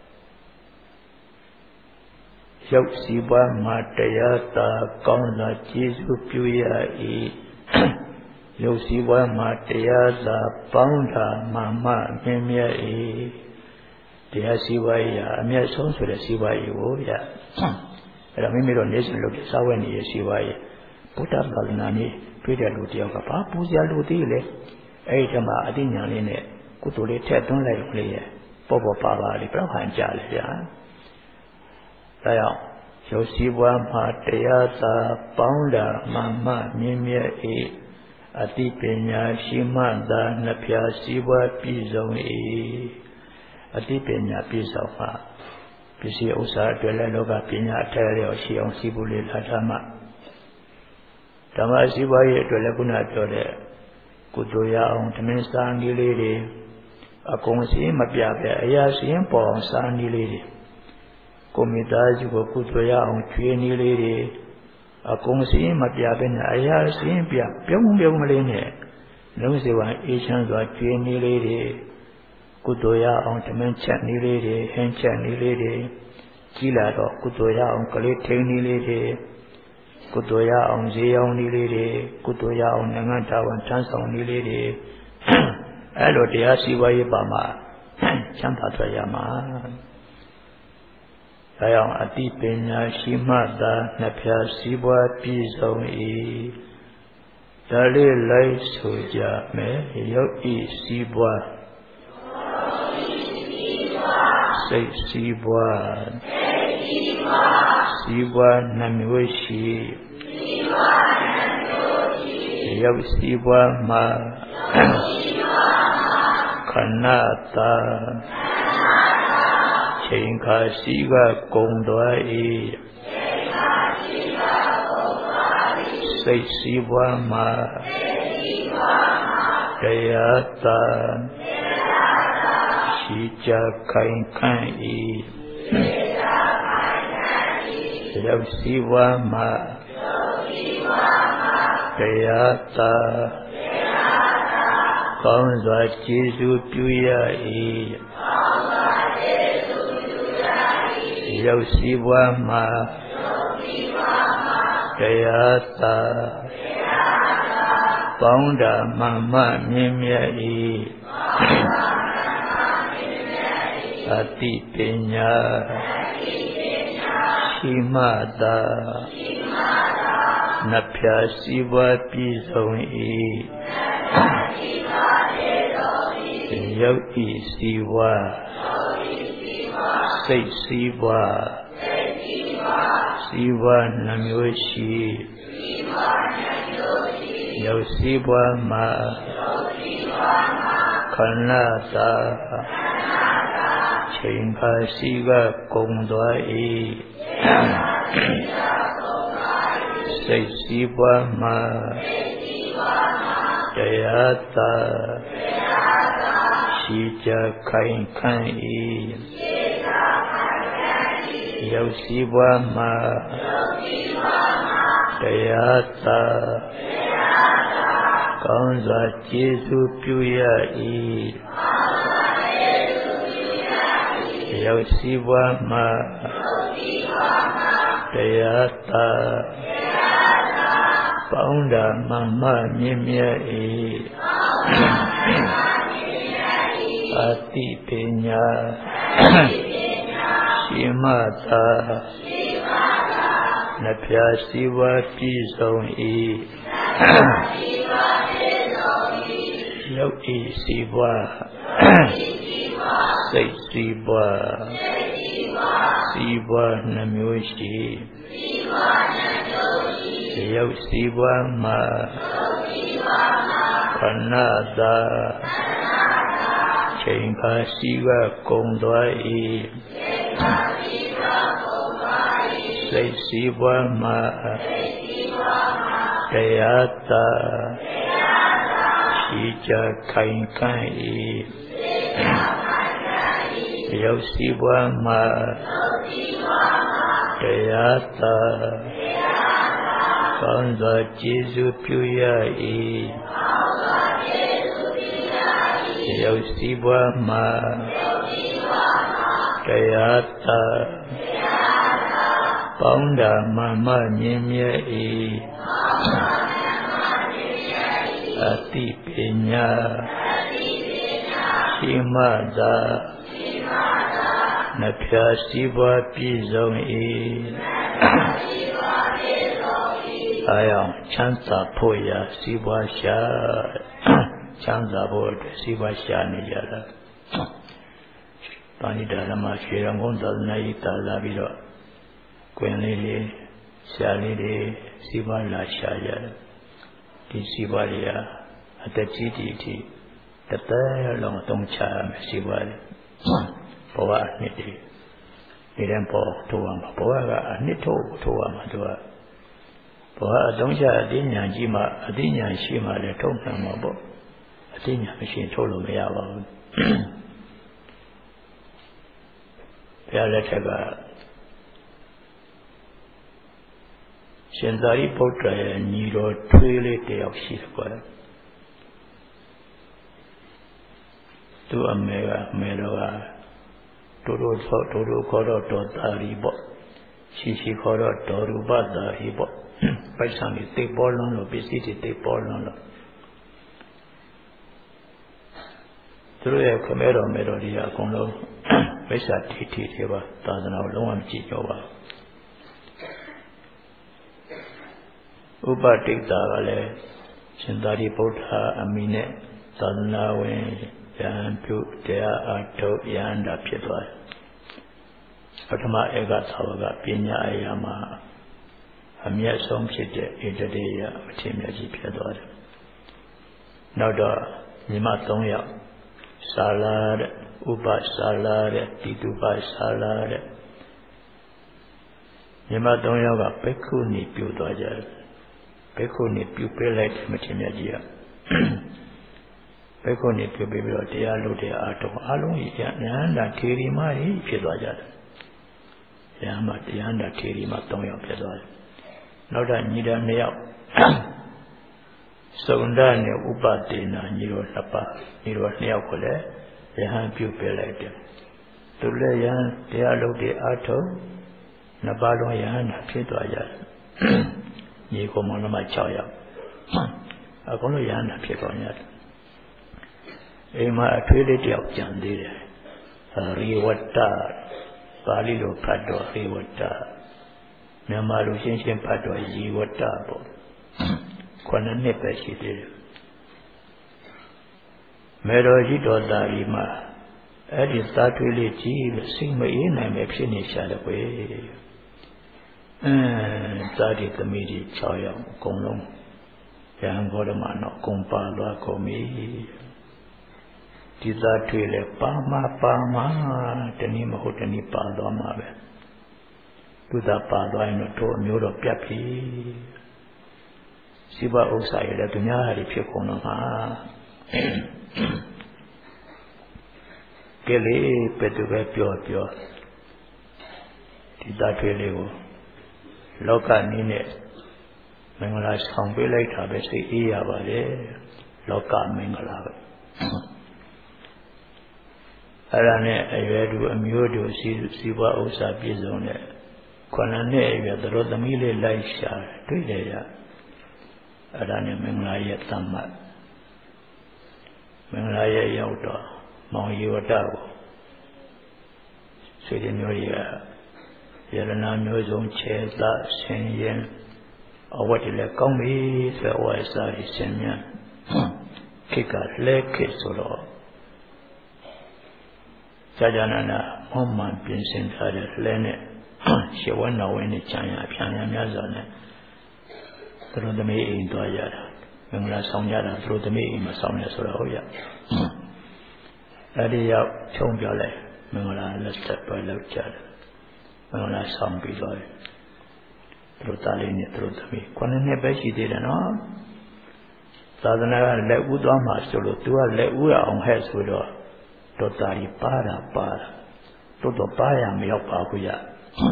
ရုပ်စီပွားမှာတရားသာကောင်းစွာကျေးဇူးပြုရ၏ရုပ်စီပွားမှာတရားသာပေါင်းတာမှမြင်မြတ်၏တရားစီပွားရာအမျက်ဆုံးဆိုတဲ့စီပွားရေးကိုဗျအဲ့ဒါမိမိတို့နေစဉ်လုပ်တဲ့စာဝတ်နေရစီပွားရေးဘုဒ္ဓဘာသာနာနည်းတွေ့တဲ့လူတယောက်ကဘာပူဇော်လူသေးလဲအဲ့ဒီမှာအတိညာလေးနဲ့ကုသိုလ်လေးထည့်သွင်းလိုက်လို့လေပေါ်ပါလေးပြဟန်ကြလေဗျာဒါကြောင့်ရုပ်စီးပွားမှာတရားသာပေါင်းတာမှမြင်မြတ်၏အတိပညာရှိမှသာနှစ်ဖြာစီးပွားပြည့်စုံ၏အတိပညာပြည့်စုံမှာပစ္စည်းဥစ္စာအတွက်လည်းလောကပညာအထက်လျော်ရှိအောင်စီးပွားလေးလာထားမှဓမ္မစီးပွားရေးအတွက်လည်းခုနပြောတဲ့ကုသိုလ်ရအောင်ဓမင်းစာနည်းလေးတွေအကုန်စည်းမပြပဲအရာစည်းပေါ်အောင်စာနည်းလေးတွေကိုမိသားစုကိုကုသိုလ်ရအောင်ကျွေးနည်းလေးတွေအကုန်စည်းမပြပဲနဲ့အရာစည်းပြပြုံးမလေးနဲ့လုံးစေဝါအေးချမ်းစွာကျွေးနည်းလေးတွေကုသိုလ်ရအောင်ဓမင်းချက်နည်းလေးတွေဟင်းချက်နည်းလေးတွေကြီးလာတော့ကုသိုလ်ရအောင်ကလေးထိန်နည်းလေးတွေကုသိုလ်ရအောင်ဈေးအောင်နည်းလေးတွေကုသိုလ်ရအောင်နိုင်ငံတော်ဝန်ထမ်းဆောင်နည်းလေးတွေအဲ့လိုတရားစီပွားရေးပါမှာချမ်းသာထွက်ရမှာဒါကြောင့်အတိပညာရှိမှသာနှစ်ဖြာစီပွားပြည့်စုံ၏ဒါလေးလိုက်ဆိုကြမယ်ရုပ်ဤစီပွားစိတ်စီပွားစီပွားနှမျိုးရှိရုပ်စီပွားမှာခဏတာချိန်ခါစီကကုံတော်၏စိတ်စီပွားမှာတရားတာရှိကြခိုင်ခန့်၏ရုပ်စီပွားမှာတရားတာကောင်းစွာကျေးဇူးပြုရ၏ရုပ်စီပွားမှာတရားသာပေါင်းတာမှမြင်မြတ်၏အတိပညာရှိမှသာနှစ်ဖြာစီပွားပြည့်စုံ၏ရုပ်ဤစီဝါစိတ်စီဝါစီဝါနှမျိုးရှိရုပ်စီဝါမှာခန္ဓာသာချိန်ခါရှိကကုံသွား၏စိတ်စီဝါမှာတရားသာရှိကြခိုင်ခံ၏ရုပ်စီဝါမှာတရားသာကောင်းစွာကျေးဇူးပြုရ၏ရုပ်စီဝါမှာတရားသာပေါင်းတာမှမမြင့်မြတ်၏အတိပညာရှိမှသာနှဖျားစီဝါပြည့်စုံ၏ရုပ်ဤစီဝါစိတ်စီဝါစီဝါနှမျိုးရှိရုပ်စီဝါမှာခန္ဓာသာချိန်ခါရှိကကုံသွား၏စိတ်စီဝါမှာတရားသာရှိကြခိုင်ခံ၏ရုပ်စီဝါမှာတရားသာကောင်းစွာကျေးဇူးပြုရ၏ရုပ်စီဝါမှာတရားသာပေါင်းတာမှမမြင့်မြတ်၏အတိပညာရှိမှသာနှဖျားစီဝါပြည့်စုံ၏အာယံချမ်းသာဖို့ရာစီဝါရှာချမ်းသာဖို့အတွက်စီဝါရှာနေကြတာပါဠိတော်မှာရွှေရံကုန်းသာသနာ့ရေးတာလာပြီးတော့ကွင်လေးတွေရှာလေးတွေစီဝါလာရှာကြတယ်ဒီစီဝါတွေကအတ္တကြီးတီအထိတသက်လုံးအသုံးချရမယ်စီဝါတွေဘဝအနှစ်တွေဒီတန်းပေါ်ထိုးရမှာဘဝကအနှစ်ထိုးရမှာသူကဘဝအသုံးချအသိဉာဏ်ကြီးမှအသိဉာဏ်ရှိမှလည်းထုံးနိုင်မှာပေါ့အသိဉာဏ်မရှိရင်ထုတ်လို့မရပါဘူးဘုရားလက်ထက်ကရှင်သာရိပုတ္တရာရဲ့ညီတော်ထွေးလေးတယောက်ရှိတယ်ကွာသူအမေကမေတော်ကတို့ခေါ်တော့တော်သာရီပေါ့ရှိခေါ်တော့တော်ရူပသာရီပေါ့ပိုက်ဆံတွေတိတ်ပေါ်လွန်းလို့ပစ္စည်းတွေတိတ်ပေါ်လွန်းလို့သူတို့ရဲ့ခမဲတော်မေတော်တွေအကုန်လုံးမိစ္ဆာထိတွေပါသာသနာကိုလုံးဝမကြည့်ကြပါဘူးဥပတိတ်တာကလည်းရှင်သာရိပုတ္တရာအမိနဲ့သာသနာဝင်ယဟန်ပြုတရားအထုတ်ယဟန်တာဖြစ်သွားတယ်ပထမဧကသာဝကပညာအရာမှာအမျက်ဆုံးဖြစ်တဲ့ဣတရေယအထင်မြတ်ကြီးဖြစ်သွားတယ်နောက်တော့ညီမ3ယောက်စာလာတဲ့ဥပစာလာတဲ့တိတုပစာလာတဲ့ညီမ3ယောက်ကဘိက္ခုနီပြုသွားကြတယ်ဘိက္ခုနီပြုပေးလိုက်တယ်မထင်မြတ်ကြီးကဘိက္ခုနီပြုပေးပြီးတော့တရားလုပ်တဲ့အာထုံအလုံးကြီးဉာဏ်တာထေရီမကြီးဖြစ်သွားကြတယ်ဉာဏ်မှာတရားတာထေရီမ3ယောက်ဖြစ်သွားတယ်နောက်တော့ညီတော်2ယောက်စုံဒနဲ့ဥပဒေနာညီတော်2ပါးညီတော်2ယောက်ကိုလည်းယဟန်ပြုပေးလိုက်တယ်သူလည်းယဟန်တရားလုပ်တဲ့အာထုံ2ပါးလုံးယဟန်တာဖြစ်သွားကြတယ်ညီကောင်မောင်နှမ6ယောက်အကုန်လုံးယဟန်တာဖြစ်သွားကြတယ်အိမ်မှာအထွေးလေးတယောက်ကြံသေးတယ်ရိဝတ္တပါဠိလိုဖတ်တော့ရိဝတ္တမြန်မာလိုရှင်းဖတ်တော့ရိဝတ္တပေါ့9နှစ်ပဲရှိသေးတယ် Merojido Darima, Eddie Statuli G, sing me in and make finish at away. That is the media choya, Gong Yang Godamano, Gompa Lakomi. Did that really Pama, the name of Hotani Paloma. To that Paloma to Neuro Piapi. Siba Osai, the Nyari Picona. Kelly Petuve Pio. Did that really Loka Nine Mangala Sambi later, Bessie Iavale, Loka Mangala. Arane, I read a mudo Siva Osa Bizone, Konane, the Rodamile Laisha, Trilea, Arane Manglaya Tamat, Manglaya Yauta, Mount Yuatao, Sweden. Yerana knows on chairs that Shenyan or what you let come with the Waisari Shenyan. Kika Lake Solo Sajanana, Oman Pincent had a lene. She won't know any China, Piana Yazone. Through the me in Toyada. Mangla Songyada through the me in Masona Soroya. Adia Chongjale, Mangla, let's step by Locchad. Mangla Sam Biloy. Through Talini, through the me. Quanene Beshi did an Sadana let Udama solo to a let Ua on heads with her. Totari para. Toto Paya Miopakuya.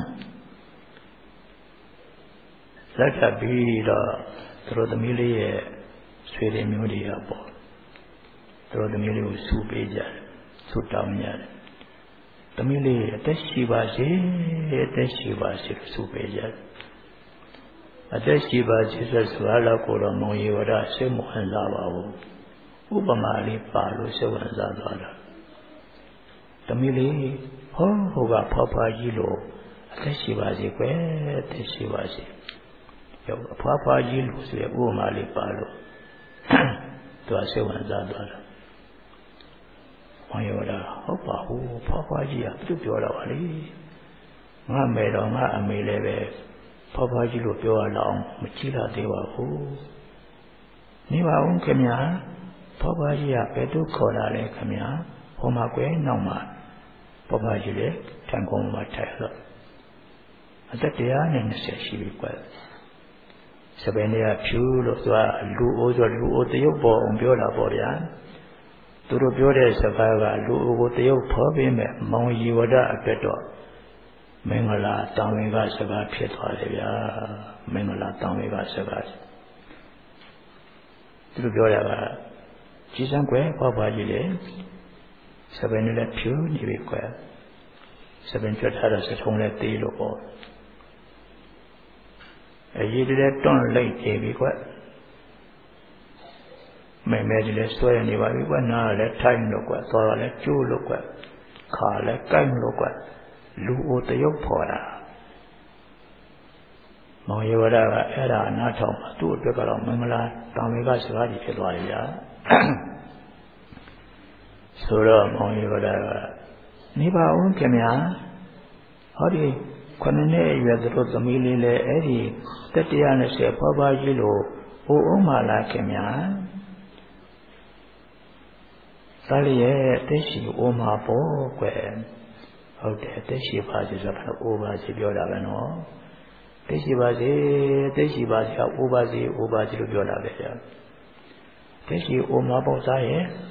Let her be through the millie, Sweden Mudia. Through the millie with Subeja, Sutamia. The millie, Teshiva, Subeja. A Teshiva Jesus Vala Kora Moyora, Semo and Lava. Ubamali Palo, Seven Zazara. The millie, Hoga Papa Gilo, Teshivazi, where Teshivazi. Papa Gilo, say, Umali Palo. To a seven Zazara. Moyora, Hopa, Papa Gia, to Piola. Ma made on my Amele, Papa Gilo, Piola long, Machila Deva, who. Niva Unkemia, Papa Gia, Petu Kola, Kamia, Homaque, Noma. Papa Gile, Tangoma Taylor. At that day, I said she required. Sabania Pure of the Yobo on Biola Boria. To the Biola Savava, Lu the Yopo, Mount Yoda, a better. Mengala, Tamiga Saga Pietra, Mengala, Tamiga Sagas. To the Biola, Chisanque, Papa Gile. Seven pure, you require. 7 foot had us at home at the local. A year that don't late, baby, what? My medicine story and you are now let time look what, or let you look what, car let time look what, Lu the Yopora. Moyora era not home, 2 people on Mangala, Tamigas Radi. Sura Moyora Niba Unkemia Hodi Konene, you have the Rosamile Eddie, Tatiana say Papa Gilo, O Omala Kemia Salie, Teshi, Oma Po, where out there, Teshi passes up over the Biolavano. Teshi was a Teshi was over the Biolavia. Teshi Oma Bosae.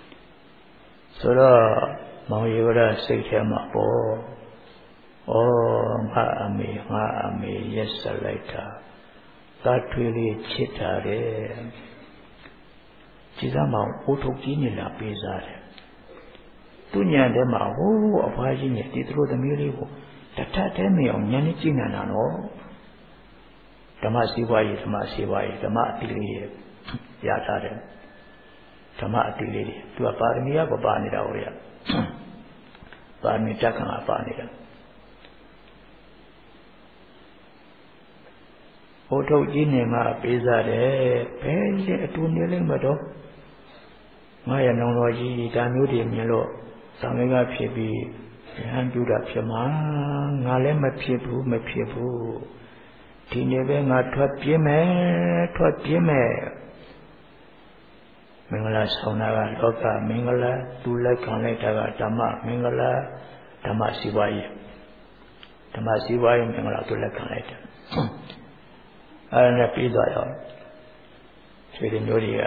Sura Moyora Sekamapo. Oh, Maami, yes, later. That really chitare. Chizama, Utokini la Pizare. Tunya dema, oh, of Hajini, Titro the Milivo. Tatatemi on Yanichina, no. Tamasiwai, Tamatili, Yatare. Tamatili, to a Parmia, Babanida, Parmitaka, Panida. Oto Ginema Pizare, Pay to Nilimado ငါရဲ့နောင်တော်ကြီးဒါမျိုးတွေမြင်လို့သံဃာဖြစ်ပြီးယဟန်ပြုတာဖြစ်မှာငါလည်းမဖြစ်ဘူးဒီနေ့ပဲငါထွက်ပြေးမယ်မင်္ဂလာဆောင်တာကလောကမင်္ဂလာသူလက်ခံလိုက်တာကဓမ္မမင်္ဂလာဓမ္မစီဝါရေးမင်္ဂလာသူလက်ခံလိုက်တယ်အဲ့ဒါနဲ့ပြီးသွားရောဆွေတွေမျိုးတွေက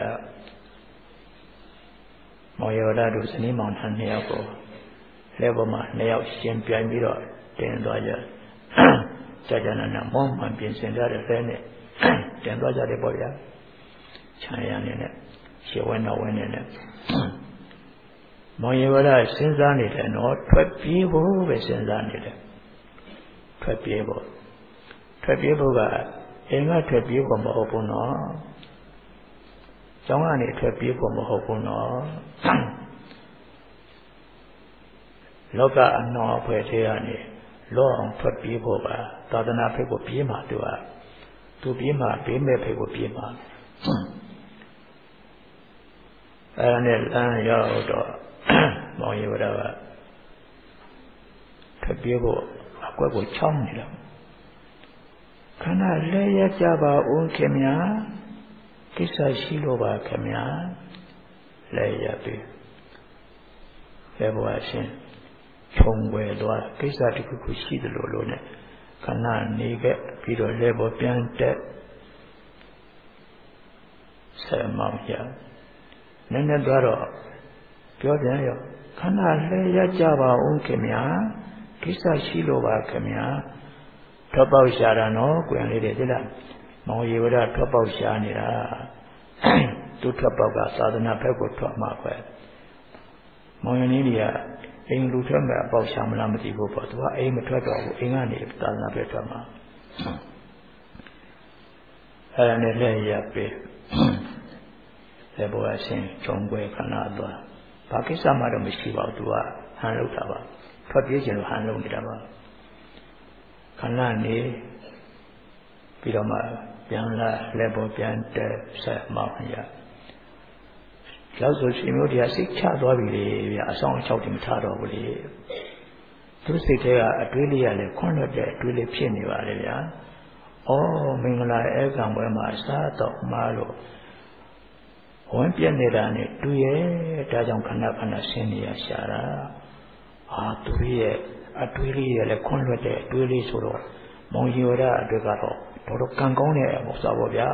မောင်ရဝဒတို့ဇနီးမောင်နှံ2ယောက်ကိုလက်ပေါ်မှာ2ယောက်ရှင်ပြိုင်ပြီးတော့တင်သွားကြကြာနာမောင်းမှပြင်ဆင်ကြတဲ့လဲနဲ့တင်သွားကြတယ်ပေါ့ဗျာခြံရံနေနဲ့ရှေ့ဝဲနောက်ဝဲနေနဲ့မောင်ရဝဒစဉ်းစားနေတယ်နော်ထွက်ပြေးဖို့ပဲစဉ်းစားနေတယ်ထွက်ပြေးဖို့ကအိမ်ကထွက်ပြေးဖို့မဟုတ်ဘူးနော်ကျောင်းကနေထွက်ပြေးဖို့မဟုတ်ဘူးနော်လောကအနှောင်အဖွဲ့သေးကနေလောအောင်ထွက်ပြေးဖို့ပါသာသနာ့ဘက်ကိုပြေးမှာသူပြေးမှာဘေးမဲ့ဘက်ကိုပြေးမှာအဲ့ဒါနဲ့လမ်းရောက်တော့မောင်ရဝဒကထွက်ပြေးဖို့အကွက်ကိုချောင်းနေတော့ခဏလဲရကြပါဦးခင်ဗျာကိစ္စရှိလို့ပါခင်ဗျာလဲရပြီလဲဘွားရှင်ခြုံွယ်သွားကိစ္စတစ်ခုရှိတယ်လို့နဲ့ခဏနေခဲ့ပြီးတော့လဲပေါ်ပြန်တက်ဆယ်မောင်ရနည်းနည်းသွားတော့ပြောပြန်ရောခဏလဲရကြပါဦးခင်ဗျာကိစ္စရှိလို့ပါခင်ဗျာထွက်ပေါက်ရှာတာနော်ကွင်လေးတွေသိလားမောင်ရေဝဒထွက်ပေါက်ရှာနေတာသူထွက်ပေါက်ကသာသနာဘက်ကိုထွက်မှာပဲမောင်ရင်းကြီးကအိမ်လူထွက်မဲ့အပေါက်ရှာမလားမသိဘူးပေါ့သူကအိမ်မထွက်တော့ဘူးအိမ်ကနေသာသနာဘက်ထွက်မှာအဲ့ဒါနဲ့လည်းရပြီလေဘောအရှင်ဂျုံပွဲခဏသွားဘာကိစ္စမှတော့မရှိပါဘူးသူကဟန်လုပ်တာပါထွက်ပြေးခြင်းလို့ဟန်လုပ်နေတာပါခဏနေပြီးတော့မှပြန်လာလက်ပေါ်ပြန်တက်ဆက်မောင်းရလောက်ဆိုရှင်မျိုးတရားစိတ်ချသွားပြီလေဗျာအဆောင်အချောက်တင်မထားတော့ဘူးလေသူစိတ်ထဲကအတွေးလေးရလဲခွန်းလွတ်တဲ့အတွေးလေးဖြစ်နေပါလေဗျာဩမင်္ဂလာဧကံပွဲမှာစားတော့မှာလို့ဝန်းပြက်နေတာနဲ့တွေ့ရဲ့ဒါကြောင့်ခဏဆင်းနေရရှာတာသူရဲ့အတွေးလေးရလဲခွန်းလွတ်တဲ့အတွေးလေးဆိုတော့မောင်ရီဝဒအတွက်ကတော့တော်ကံကောင်းတဲ့ဥစ္စာပေါ့ဗျာ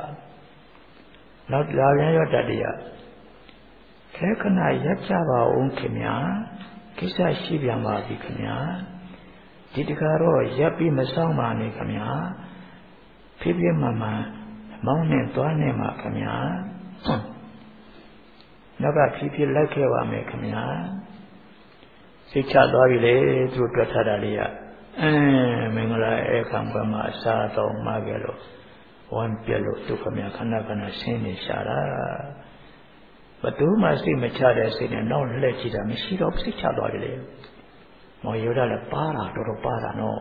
နောက်လာပြန်ရောတတ္တိယခဲခဏရက်ကြပါဦးခင်ဗျာကိစ္စရှိပြန်ပါပြီခင်ဗျာဒီတခါတော့ရက်ပြီးမဆောင်ပါနဲ့ခင်ဗျာဖြည်းဖြည်းမှန်မှန်မောင်းနဲ့သွားနေမှာခင်ဗျာနောက်ကဖြည်းဖြည်းလိုက်ခဲ့ပါမယ်ခင်ဗျာစိတ်ချသွားပြီလေသူတို့တွေ့ထားတာလေးကမင်္ဂလာဧကံဘမှာအစားတော်မှာကြလို့ဝမ်းပြက်လို့ဒုက္ခမြခဏဆင်းနေရှာတာဘသူမှစိတ်မချတဲ့စိတ်နဲ့နောက်လှည့်ကြည့်တာမရှိတော့စိတ်ချသွားတယ်လေမောင်ရဒလည်းပါတာတော်ပါတာနော်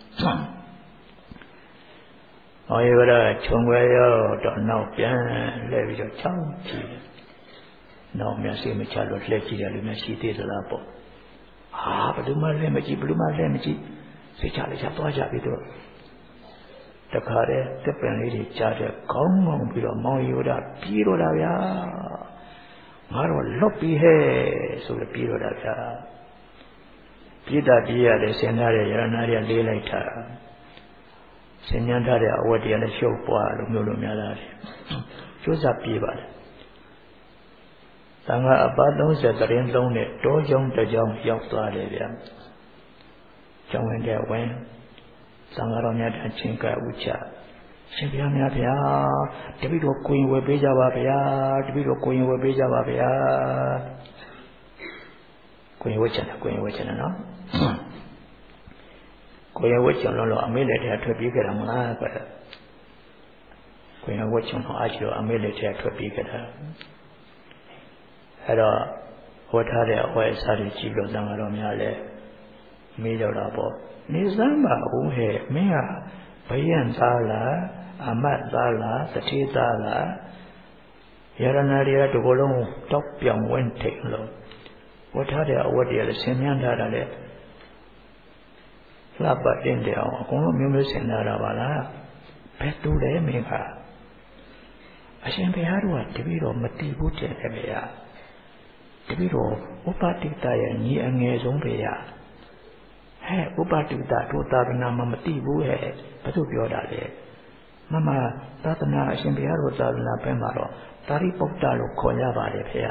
မောင်ရဒခြုံွယ်ရောတော့နောက်ပြန်လှည့်ပြီးတော့ချောင်းကြည့်နောက်မြစိတ်မချလို့လှည့်ကြည့်တယ်လို့မရှိသေးသလားပေါ့ဘသူမှလှည့်မကြည့်စိတ်ချလိုက်သွားကြပြီတော့တခါတည်းတက်ပင်လေးတွေကြားတဲ့ခေါင်းငုံပြီးတော့မောင်ရဒပြေးတော့တာဗျာငါတော့လွတ်ပြီးဟဲ့ဆိုလို့ပြေးတော့တာဗျာပြေးတာပြေးရတယ်ဆင်ထားတဲ့ရဟနာတွေလေးလိုက်တာဆင်ញံထားတဲ့အဝတ်တွေကလည်းရှုပ်ပွားလို့မျိုးလိုများလာတယ်ကျိုးစားပြေးပါလေသံဃာအပါ30တရင်လုံးနဲ့တောကြောင်းတစ်ကြောင်းရောက်သွားတယ်ဗျာကျောင်းဝင်တဲ့ဝင်သံဃာတော်များတချင်းကဥချရှင်ဘုရားများဗျာတပည့်တော်ကိုရင်ဝယ်ပေးကြပါဗျာကိုရင်ဝယ်ချင်တယ်နော်ကိုရင်ဝယ်ချင်လို့အမေလက်ထဲထွက်ပြေးကြတာမလားကွကိုရင်ဝယ်ချင်တော့အားကြီးတော့အမေလက်ထဲထွက်ပြေးကြတာအဲ့တော့ဟောထားတဲ့အဝယ်အစားတွေကြည့်လို့သံဃာတော်များလည်းမေးကြတာပေါ့နေစမ်းပါဦးဟဲ့မင်းကဘယံသားလားအမတ်သားလားတတိသားလား Yaranaria to Golong, top young when taken low. What had I what the same hand had a Lapa in the Music and Aravala, Pet to the Mega. I sent the Harwa, Tibiro, Matibu, Tebea. Tibiro, Upatita, and ye and ye zombia. Hey, Upatita, 2000 Matibu, but to your daddy. Mama, Tatana, I sent the Harwa, Pemaro, Tari Poctalo, Koyava,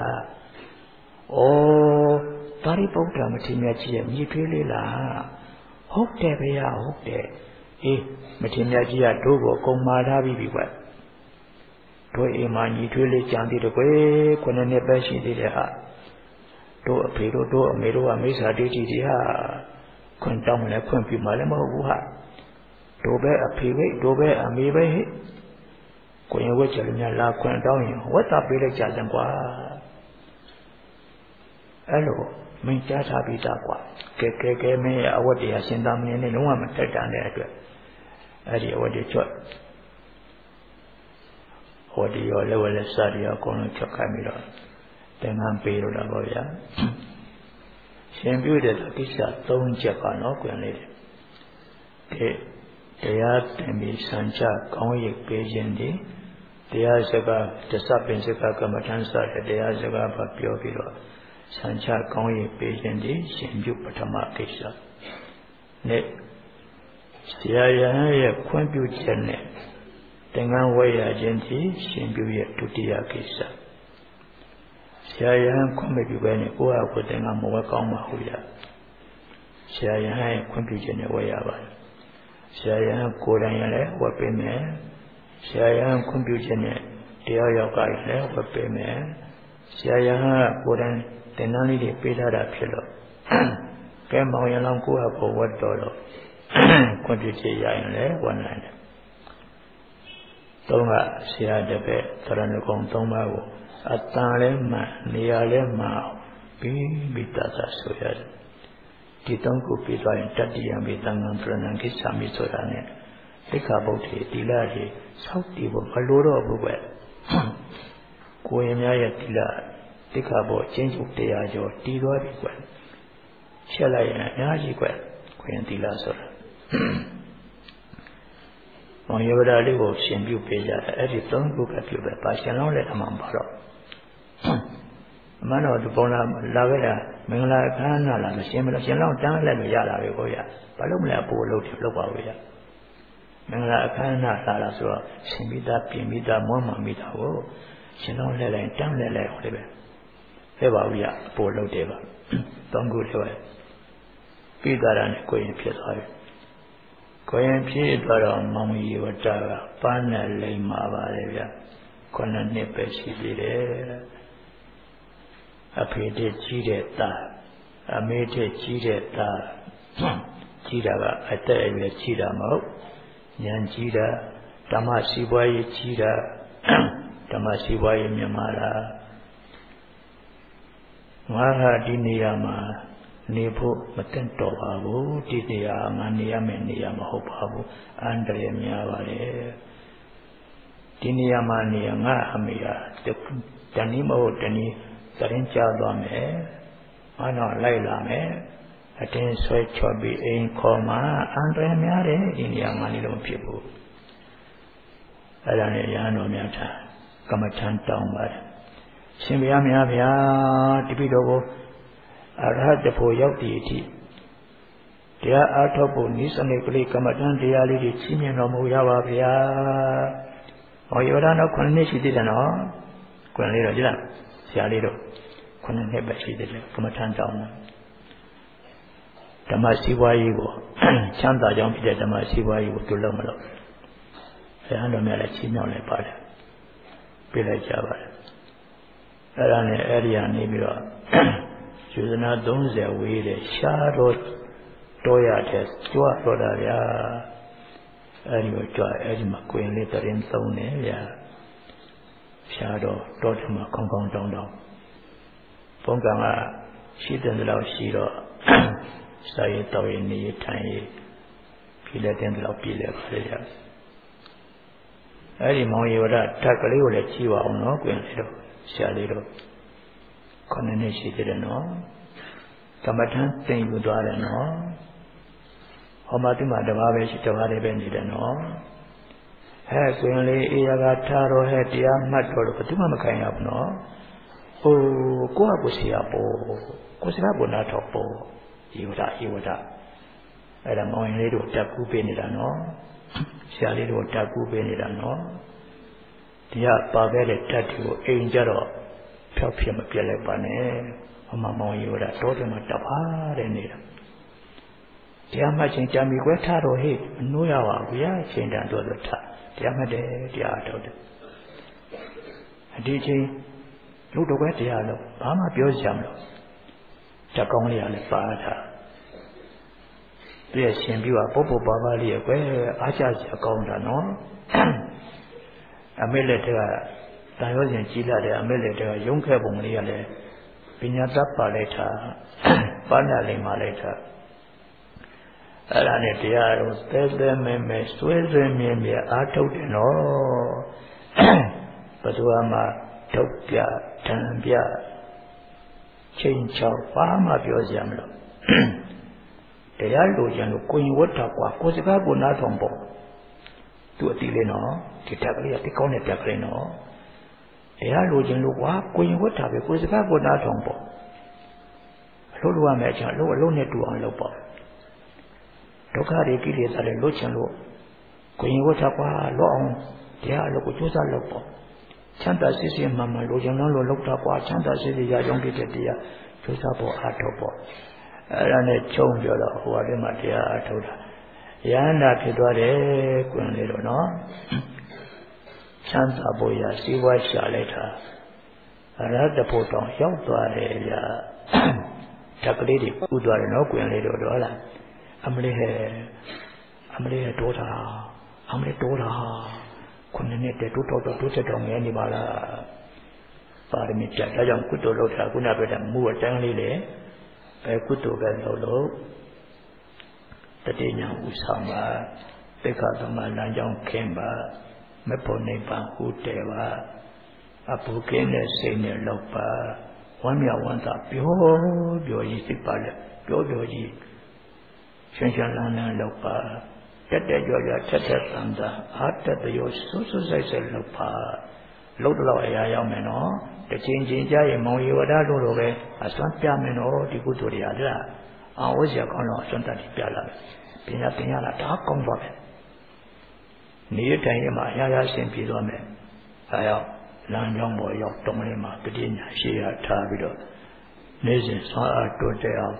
Oh, Tari Pocta, Matimiachi, Mutually la. Hope there, hope there. Eh, Matimiagia, Togo, Komada, Bibi. To a man, you really chanted away, when a nebashi did a to a pedo, to a medo, a mesa did it, when down a quimpi malama who had. To bear a pivot, to bear a maybe. When you were telling your love, when down, what up with a jazangua? Hello, Minchas Habitaqua. Keke me, what they are sent down in the woman take down there. I did what they thought. What do you level of study are going to Camilla? Then I'm paid about ya. Same beauty that Kisha don't check on Oakland. They are to be Sancha, Kongi Pagendi. They are Saga, the Sap in Saka Kamatansa, they are Saga Papio, Sancha Kongi Pagendi, Shinju Patama Kisha. Net Siaya Quampuchene. Tengan waya genti, simbuye tutia kisa. Siaya kwambi bene kuwa kutenga mwa kauma huya. Siaya kwambi jene waya ba. Siaya kuranyale wapeme. Siaya kwambi jene tiya yakayale wapeme. Siaya kuran tenani de pedara philo. Kema yalang kuwa ko wadolo. Kwambi jeyayale wanane. Tonga sia debe taranukong tongma wo atale ma niale ma bitata soya kitong ku pitwa tatiya bitangan pranan ki sami sorane tikha bauthi tila ji sauti bo malo ro bu be ko yin mya ye tila tikha bo chin chu taya jo ti lwa bi kwat chet lai yan a mya ji kwat ko yin tila sora On your daddy was in you pay at the tongue book at you, but I shall not let a man borrow. Man of the Bona Lavera, Mingla Canala, the same as you know, down let me yada, Palomla Polo to Lopawea. Mingla Canala, so Simida, Pimida, Mama, Mita, oh, she don't let a down the left. Eva, we are Polo Deva. Don't go to it. Be that and go in Piazza. Koyan Piedra, Mammy, Watara, Pana, Lima, Valeria, Conan Nepesi, a painted Chideta, a made Chideta, Chidava, I tell you, Chidamo, Yan Chida, Tamasiway Chida, Tamasiway Yamara, Maha Diniyama. Nepo Matento Babu, Titia, Mania Menia Mahopabu, Andre Miavale Tiniamania Mahamia, the Tanimo Tani, Tarincha Dome, Ano Lailame, Atten Sweat Chobi in Coma, Andre Miare, in Yamanilo people. Alanayano Miata, Kamatan Town, Simbiamia, Tipido. Arhat the poor deity. They are out of Bunis and a great Kamatan, the Ali, Chimian or Muyava, or you are not Quanishi didn't know. Quanilla didn't. Sialido. Quanan Hebashi did Kamatan town. Tamasiwa Iwo. Chanda Jump did Tamasiwa Iwo to Lomalo. The hand of Melachino Nepal. Village Java. Aran area Nibira. Children don't say we the shadow toya test to a rodaria. And you try Edma Queen later in Sone, shadow, Dotma, Kong down. Pongama, she didn't allow Shiro, say it in the tiny, Pilet and Lopilla. Eri Moyora Takali Chiva no Quinto, Shalido. Connection didn't know. Tamatan thing you don't know. Homatima the Babish to Hariben didn't know. Has only Iagataro had the Amator Fatima kind of no. Oh, go up with Siapo, Cosabonatopo. He would have. At a morning little tapu penidano. Shalido tapu penidano. Dia Babel tattoo angel. Pelpium Pilepane, Mamma Yoda, told him at the bar and it. Diamaching Jammy Guetaro hit, no yawa, we are chained under the top. Diamade, the art of it. A DJ, look away the yellow, Mama Biozamlo. Taconli and the father. Yes, and you are Popo Bavali, where Ajas are gone, no? A military. Tayosin Chila de Amelita, Junker Bumliale, Pinata Paleta, Panalima later. Alanetia, tell them, swear them, I told you no. Patuama, Topia, Tambia, Chain Chow, Pama Biozamlo. The Yalujan, Queen Water, Cosica Bonatombo. To a Tileno, Titagri at the corner Tacrino. They are losing Lua, Queen Water, because if I would not humble. Lua Major, low alone to on Lopo. Tokari Gillis are a Luchan Low. Queen Water, long, they are Locutusa Lopo. Santa Sisi Mamma Lujanolo looked up what Santa Sisi young Gitia, Tusapo Atopo. And a chong yellow, who are the Matia Atoda. Yana Kidore, Queen no? Santa Boya, see what shall later. Another put on Yautua, Takalidi, Udwar, no Queen Little Dollar. Amle daughter, couldn't the two on any bala. Paramita, Tajan Kuto Lota, Kunabeta, Moor Tangley, Kuto Galo, Tatina Usama, Pekatama Nanjong Kemba. Meponipa Huteva Apukene Senior Lopa, one year wants up your easy pallet, your Shanshalana Lopa, Tete Joya Tete Sanda, after the your social Lopa, Lodlo Ayameno, the changing Jay Moyoda Lore, as one piamino, the good to the other. I was your colonel, Santa Piala, Pina talk convert. Near time, Yaya Saint Pidome. I have Lanjong boy of Tomlima, Pedina, she had Tavido. Nation saw her to tell.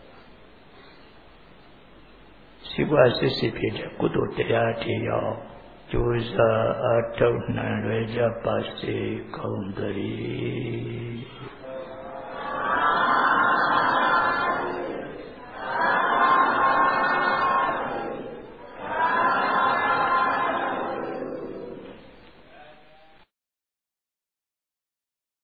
She was disappeared, good to tell. Choose a town and raise a passy country.